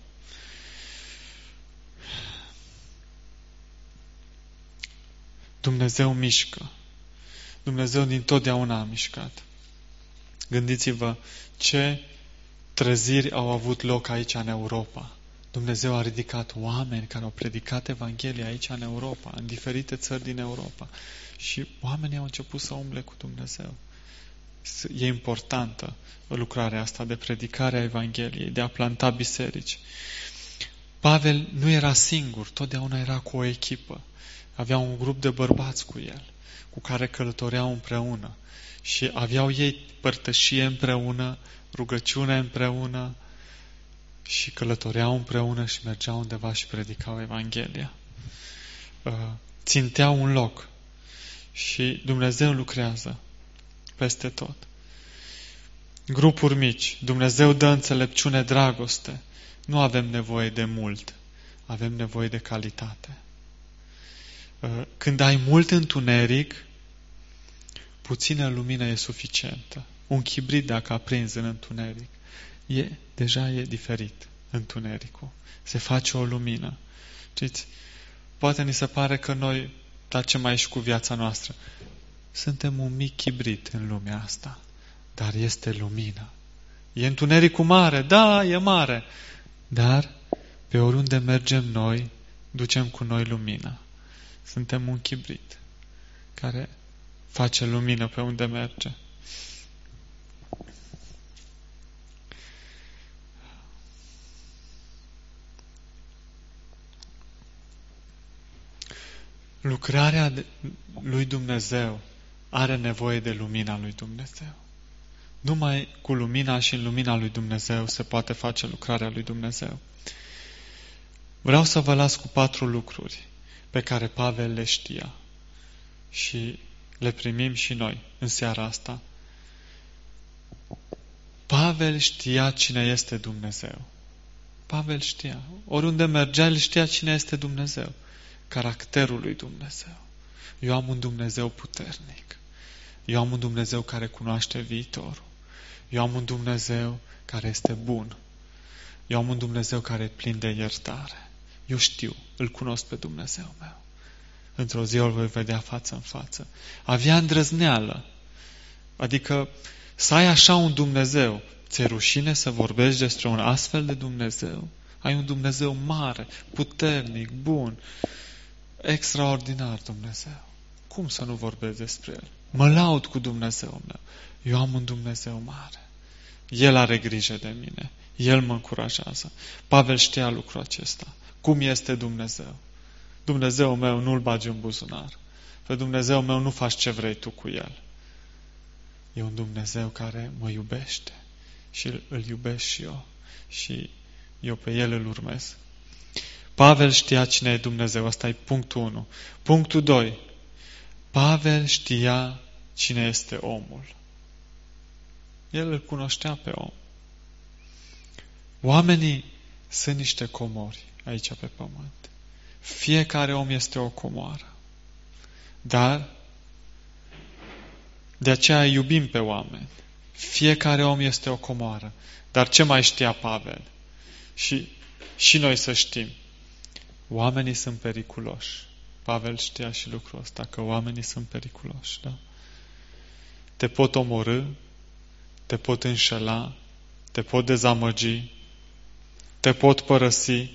Dumnezeu mișcă. Dumnezeu dintotdeauna a mișcat. Gândiți-vă ce treziri au avut loc aici în Europa. Dumnezeu a ridicat oameni care au predicat Evanghelia aici în Europa, în diferite țări din Europa. Și oamenii au început să umble cu Dumnezeu. E importantă lucrarea asta de predicare a Evangheliei, de a planta biserici. Pavel nu era singur, totdeauna era cu o echipă. Avea un grup de bărbați cu el, cu care călătoreau împreună. Și aveau ei părtășie împreună, rugăciune împreună și călătoreau împreună și mergeau undeva și predicau Evanghelia. Ținteau un loc și Dumnezeu lucrează peste tot. Grupuri mici, Dumnezeu dă înțelepciune, dragoste. Nu avem nevoie de mult, avem nevoie de calitate. Când ai mult întuneric, puțină lumină e suficientă. Un chibrit dacă aprins în întuneric, e, deja e diferit întunericul. Se face o lumină. Știți? Poate ni se pare că noi, dar ce mai e și cu viața noastră? Suntem un mic chibrit în lumea asta, dar este lumină. E întunericul mare, da, e mare, dar pe oriunde mergem noi, ducem cu noi lumină. Suntem un chibrit care face lumină pe unde merge. Lucrarea lui Dumnezeu are nevoie de lumina lui Dumnezeu. Numai cu lumina și în lumina lui Dumnezeu se poate face lucrarea lui Dumnezeu. Vreau să vă las cu patru lucruri pe care Pavel le știa și le primim și noi în seara asta. Pavel știa cine este Dumnezeu. Pavel știa. Oriunde mergea, el știa cine este Dumnezeu. Caracterul lui Dumnezeu. Eu am un Dumnezeu puternic. Eu am un Dumnezeu care cunoaște viitorul. Eu am un Dumnezeu care este bun. Eu am un Dumnezeu care e plin de iertare. Eu știu, îl cunosc pe Dumnezeu meu. Într-o zi îl voi vedea față în față. Avea îndrăzneală. Adică să ai așa un Dumnezeu. Ți-e rușine să vorbești despre un astfel de Dumnezeu? Ai un Dumnezeu mare, puternic, bun, extraordinar Dumnezeu. Cum să nu vorbesc despre El? Mă laud cu Dumnezeu meu. Eu am un Dumnezeu mare. El are grijă de mine. El mă încurajează. Pavel știa lucrul acesta. Cum este Dumnezeu? Dumnezeu meu nu-l bagi în buzunar. Pe Dumnezeu meu nu faci ce vrei tu cu El. E un Dumnezeu care mă iubește. Și îl iubesc și eu. Și eu pe El îl urmez. Pavel știa cine e Dumnezeu. Asta e punctul unu. Punctul doi. Pavel știa cine este omul. El îl cunoștea pe om. Oamenii sunt niște comori aici pe pământ. Fiecare om este o comoară. Dar de aceea iubim pe oameni. Fiecare om este o comoară. Dar ce mai știa Pavel? Și, și noi să știm, oamenii sunt periculoși. Pavel știa și lucrul ăsta, că oamenii sunt periculoși. Da? Te pot omorî, te pot înșela, te pot dezamăgi, te pot părăsi.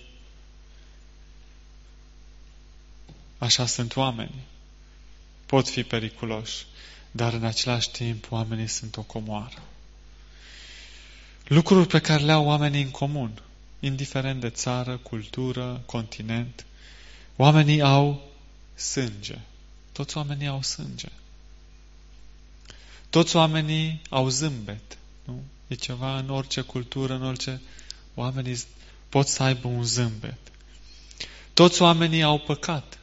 Așa sunt oamenii. Pot fi periculoși, dar în același timp oamenii sunt o comoară. Lucruri pe care le au oamenii în comun, indiferent de țară, cultură, continent. Oamenii au sânge. Toți oamenii au sânge. Toți oamenii au zâmbet. Nu? E ceva în orice cultură, în orice... Oamenii pot să aibă un zâmbet. Toți oamenii au păcat.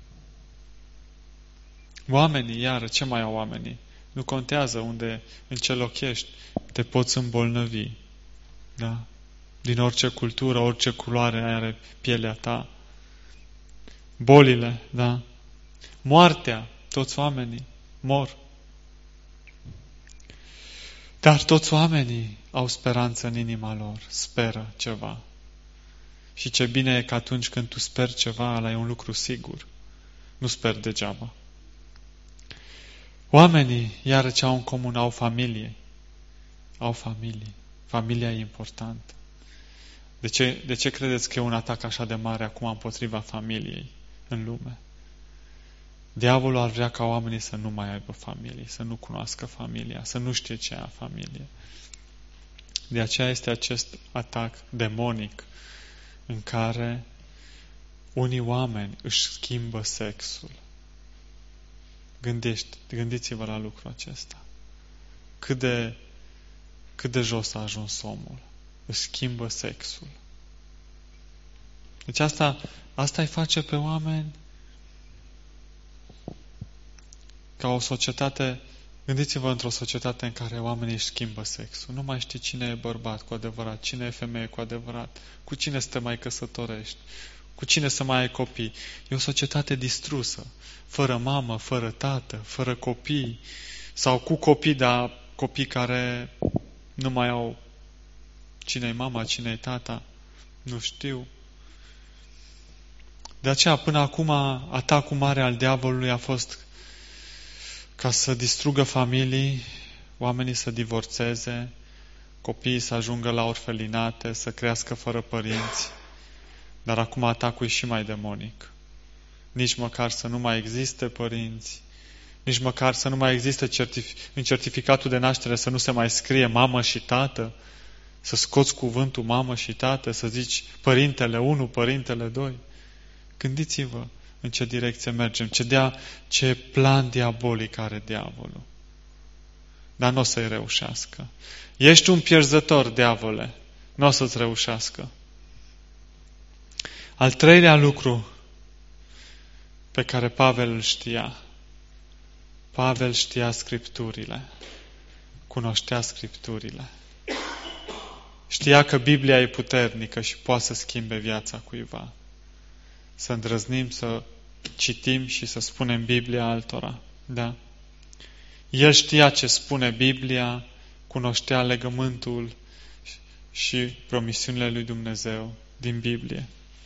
Oamenii, iară, ce mai au oamenii? Nu contează unde, în ce loc ești, te poți îmbolnăvi. Da? Din orice cultură, orice culoare are pielea ta. Bolile, da? Moartea, toți oamenii mor. Dar toți oamenii au speranță în inima lor, speră ceva. Și ce bine e că atunci când tu speri ceva, ăla e un lucru sigur. Nu speri degeaba. Oamenii, iară ce au în comun, au familie. Au familie. Familia e importantă. De ce, de ce credeți că e un atac așa de mare acum împotriva familiei în lume? Diavolul ar vrea ca oamenii să nu mai aibă familie, să nu cunoască familia, să nu știe ce e familie. De aceea este acest atac demonic în care unii oameni își schimbă sexul. Gândești, gândiți-vă la lucrul acesta. Cât de, cât de jos a ajuns omul. Își schimbă sexul. Deci asta, asta îi face pe oameni ca o societate. Gândiți-vă într-o societate în care oamenii își schimbă sexul. Nu mai știi cine e bărbat cu adevărat, cine e femeie cu adevărat, cu cine să te mai căsătorești, cu cine să mai ai copii. E o societate distrusă, fără mamă, fără tată, fără copii, sau cu copii, dar copii care nu mai au cine-i mama, cine-i tata, nu știu. De aceea, până acum, atacul mare al diavolului a fost ca să distrugă familii, oamenii să divorțeze, copiii să ajungă la orfelinate, să crească fără părinți. Dar acum atacul e și mai demonic. Nici măcar să nu mai existe părinți, nici măcar să nu mai existe certific- în certificatul de naștere să nu se mai scrie mamă și tată, să scoți cuvântul mamă și tată, să zici părintele unu, părintele doi. Gândiți-vă în ce direcție mergem, ce, dea, ce plan diabolic are diavolul. Dar nu o să-i reușească. Ești un pierzător, diavole, nu o să-ți reușească. Al treilea lucru pe care Pavel îl știa. Pavel știa Scripturile. Cunoștea Scripturile. Știa că Biblia e puternică și poate să schimbe viața cuiva. Să îndrăznim să citim și să spunem Biblia altora. Da? El știa ce spune Biblia, cunoștea legământul și promisiunile lui Dumnezeu din Biblie.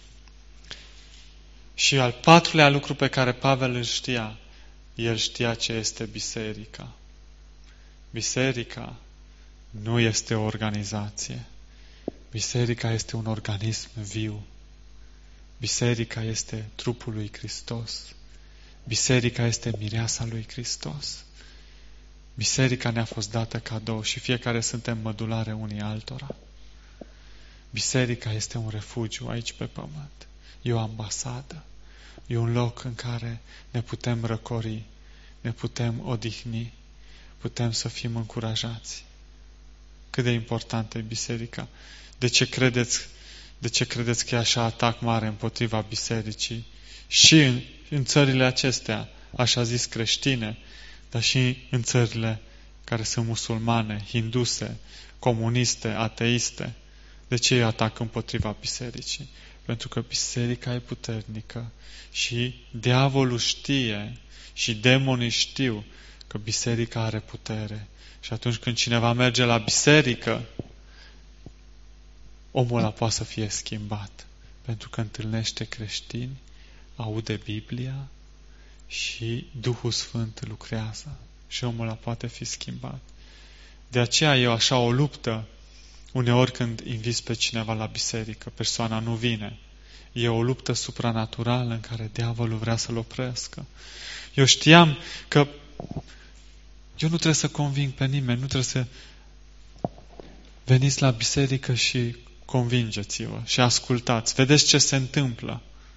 Și al patrulea lucru pe care Pavel îl știa, el știa ce este biserica. Biserica nu este o organizație. Biserica este un organism viu. Biserica este trupul lui Hristos. Biserica este mireasa lui Hristos. Biserica ne-a fost dată cadou și fiecare suntem mădulare unii altora. Biserica este un refugiu aici pe pământ. E o ambasadă. E un loc în care ne putem răcori, ne putem odihni, putem să fim încurajați. Cât de importantă e biserica. De ce credeți, de ce credeți că e așa atac mare împotriva bisericii? Și în, în țările acestea, așa zis creștine, dar și în țările care sunt musulmane, hinduse, comuniste, ateiste. De ce e atac împotriva bisericii? Pentru că biserica e puternică și diavolul știe și demonii știu că biserica are putere. Și atunci când cineva merge la biserică, omul ăla poate să fie schimbat, pentru că întâlnește creștini, aude Biblia și Duhul Sfânt lucrează și omul ăla poate fi schimbat. De aceea e așa o luptă uneori când inviți pe cineva la biserică, persoana nu vine. E o luptă supranaturală în care diavolul vrea să-l oprească. Eu știam că eu nu trebuie să conving pe nimeni, nu trebuie să veniți la biserică și convingeți-vă și ascultați, vedeți ce se întâmplă.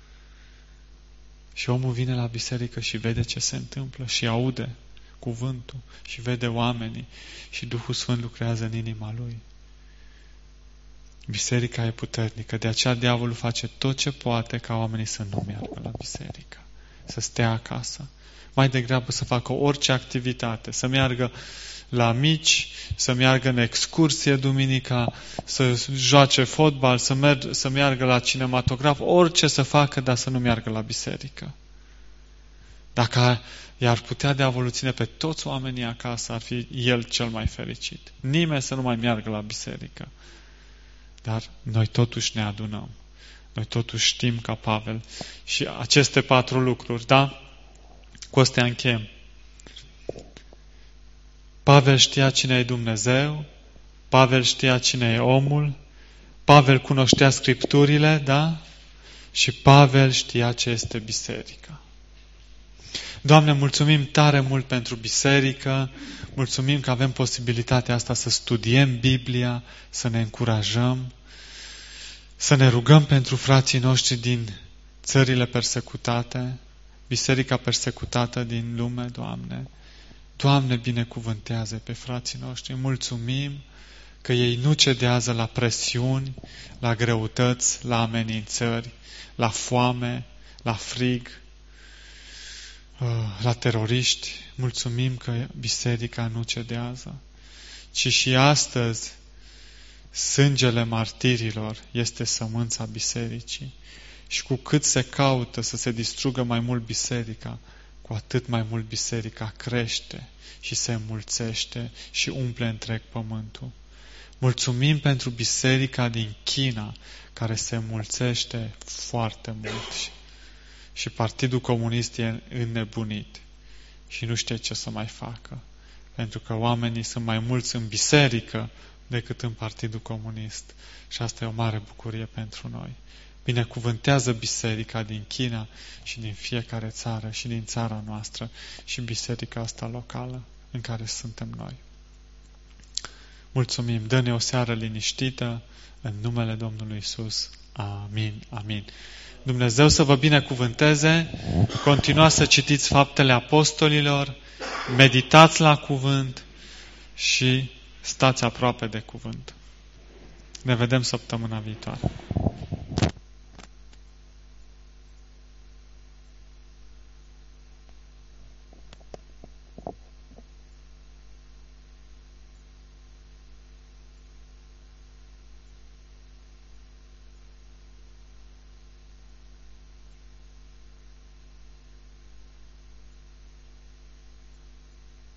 Și omul vine la biserică și vede ce se întâmplă și aude cuvântul și vede oamenii și Duhul Sfânt lucrează în inima lui. Biserica e puternică, de aceea diavolul face tot ce poate ca oamenii să nu meargă la biserică, să stea acasă. Mai degrabă să facă orice activitate, să meargă la mici, să meargă în excursie duminica, să joace fotbal, să, merg, să meargă la cinematograf, orice să facă, dar să nu meargă la biserică. Dacă i-ar putea diavolul ține pe toți oamenii acasă, ar fi el cel mai fericit. Nimeni să nu mai meargă la biserică. Dar noi totuși ne adunăm. Noi totuși știm ca Pavel. Și aceste patru lucruri, da? Cu astea încheiem. Pavel știa cine e Dumnezeu, Pavel știa cine e omul, Pavel cunoștea Scripturile, da? Și Pavel știa ce este biserica. Doamne, mulțumim tare mult pentru biserică, mulțumim că avem posibilitatea asta să studiem Biblia, să ne încurajăm, să ne rugăm pentru frații noștri din țările persecutate, biserica persecutată din lume, Doamne. Doamne, binecuvântează pe frații noștri, mulțumim că ei nu cedează la presiuni, la greutăți, la amenințări, la foame, la frig, la teroriști. Mulțumim că biserica nu cedează, ci și astăzi sângele martirilor este sămânța bisericii. Și cu cât se caută să se distrugă mai mult biserica, cu atât mai mult biserica crește și se înmulțește și umple întreg pământul. Mulțumim pentru biserica din China, care se înmulțește foarte mult. Și Partidul Comunist e înnebunit și nu știe ce să mai facă. Pentru că oamenii sunt mai mulți în biserică decât în Partidul Comunist. Și asta e o mare bucurie pentru noi. Binecuvântează biserica din China și din fiecare țară și din țara noastră și biserica asta locală în care suntem noi. Mulțumim, dă-ne o seară liniștită în numele Domnului Iisus. Amin, amin. Dumnezeu să vă binecuvânteze, continuați să citiți Faptele Apostolilor, meditați la cuvânt și stați aproape de cuvânt. Ne vedem săptămâna viitoare.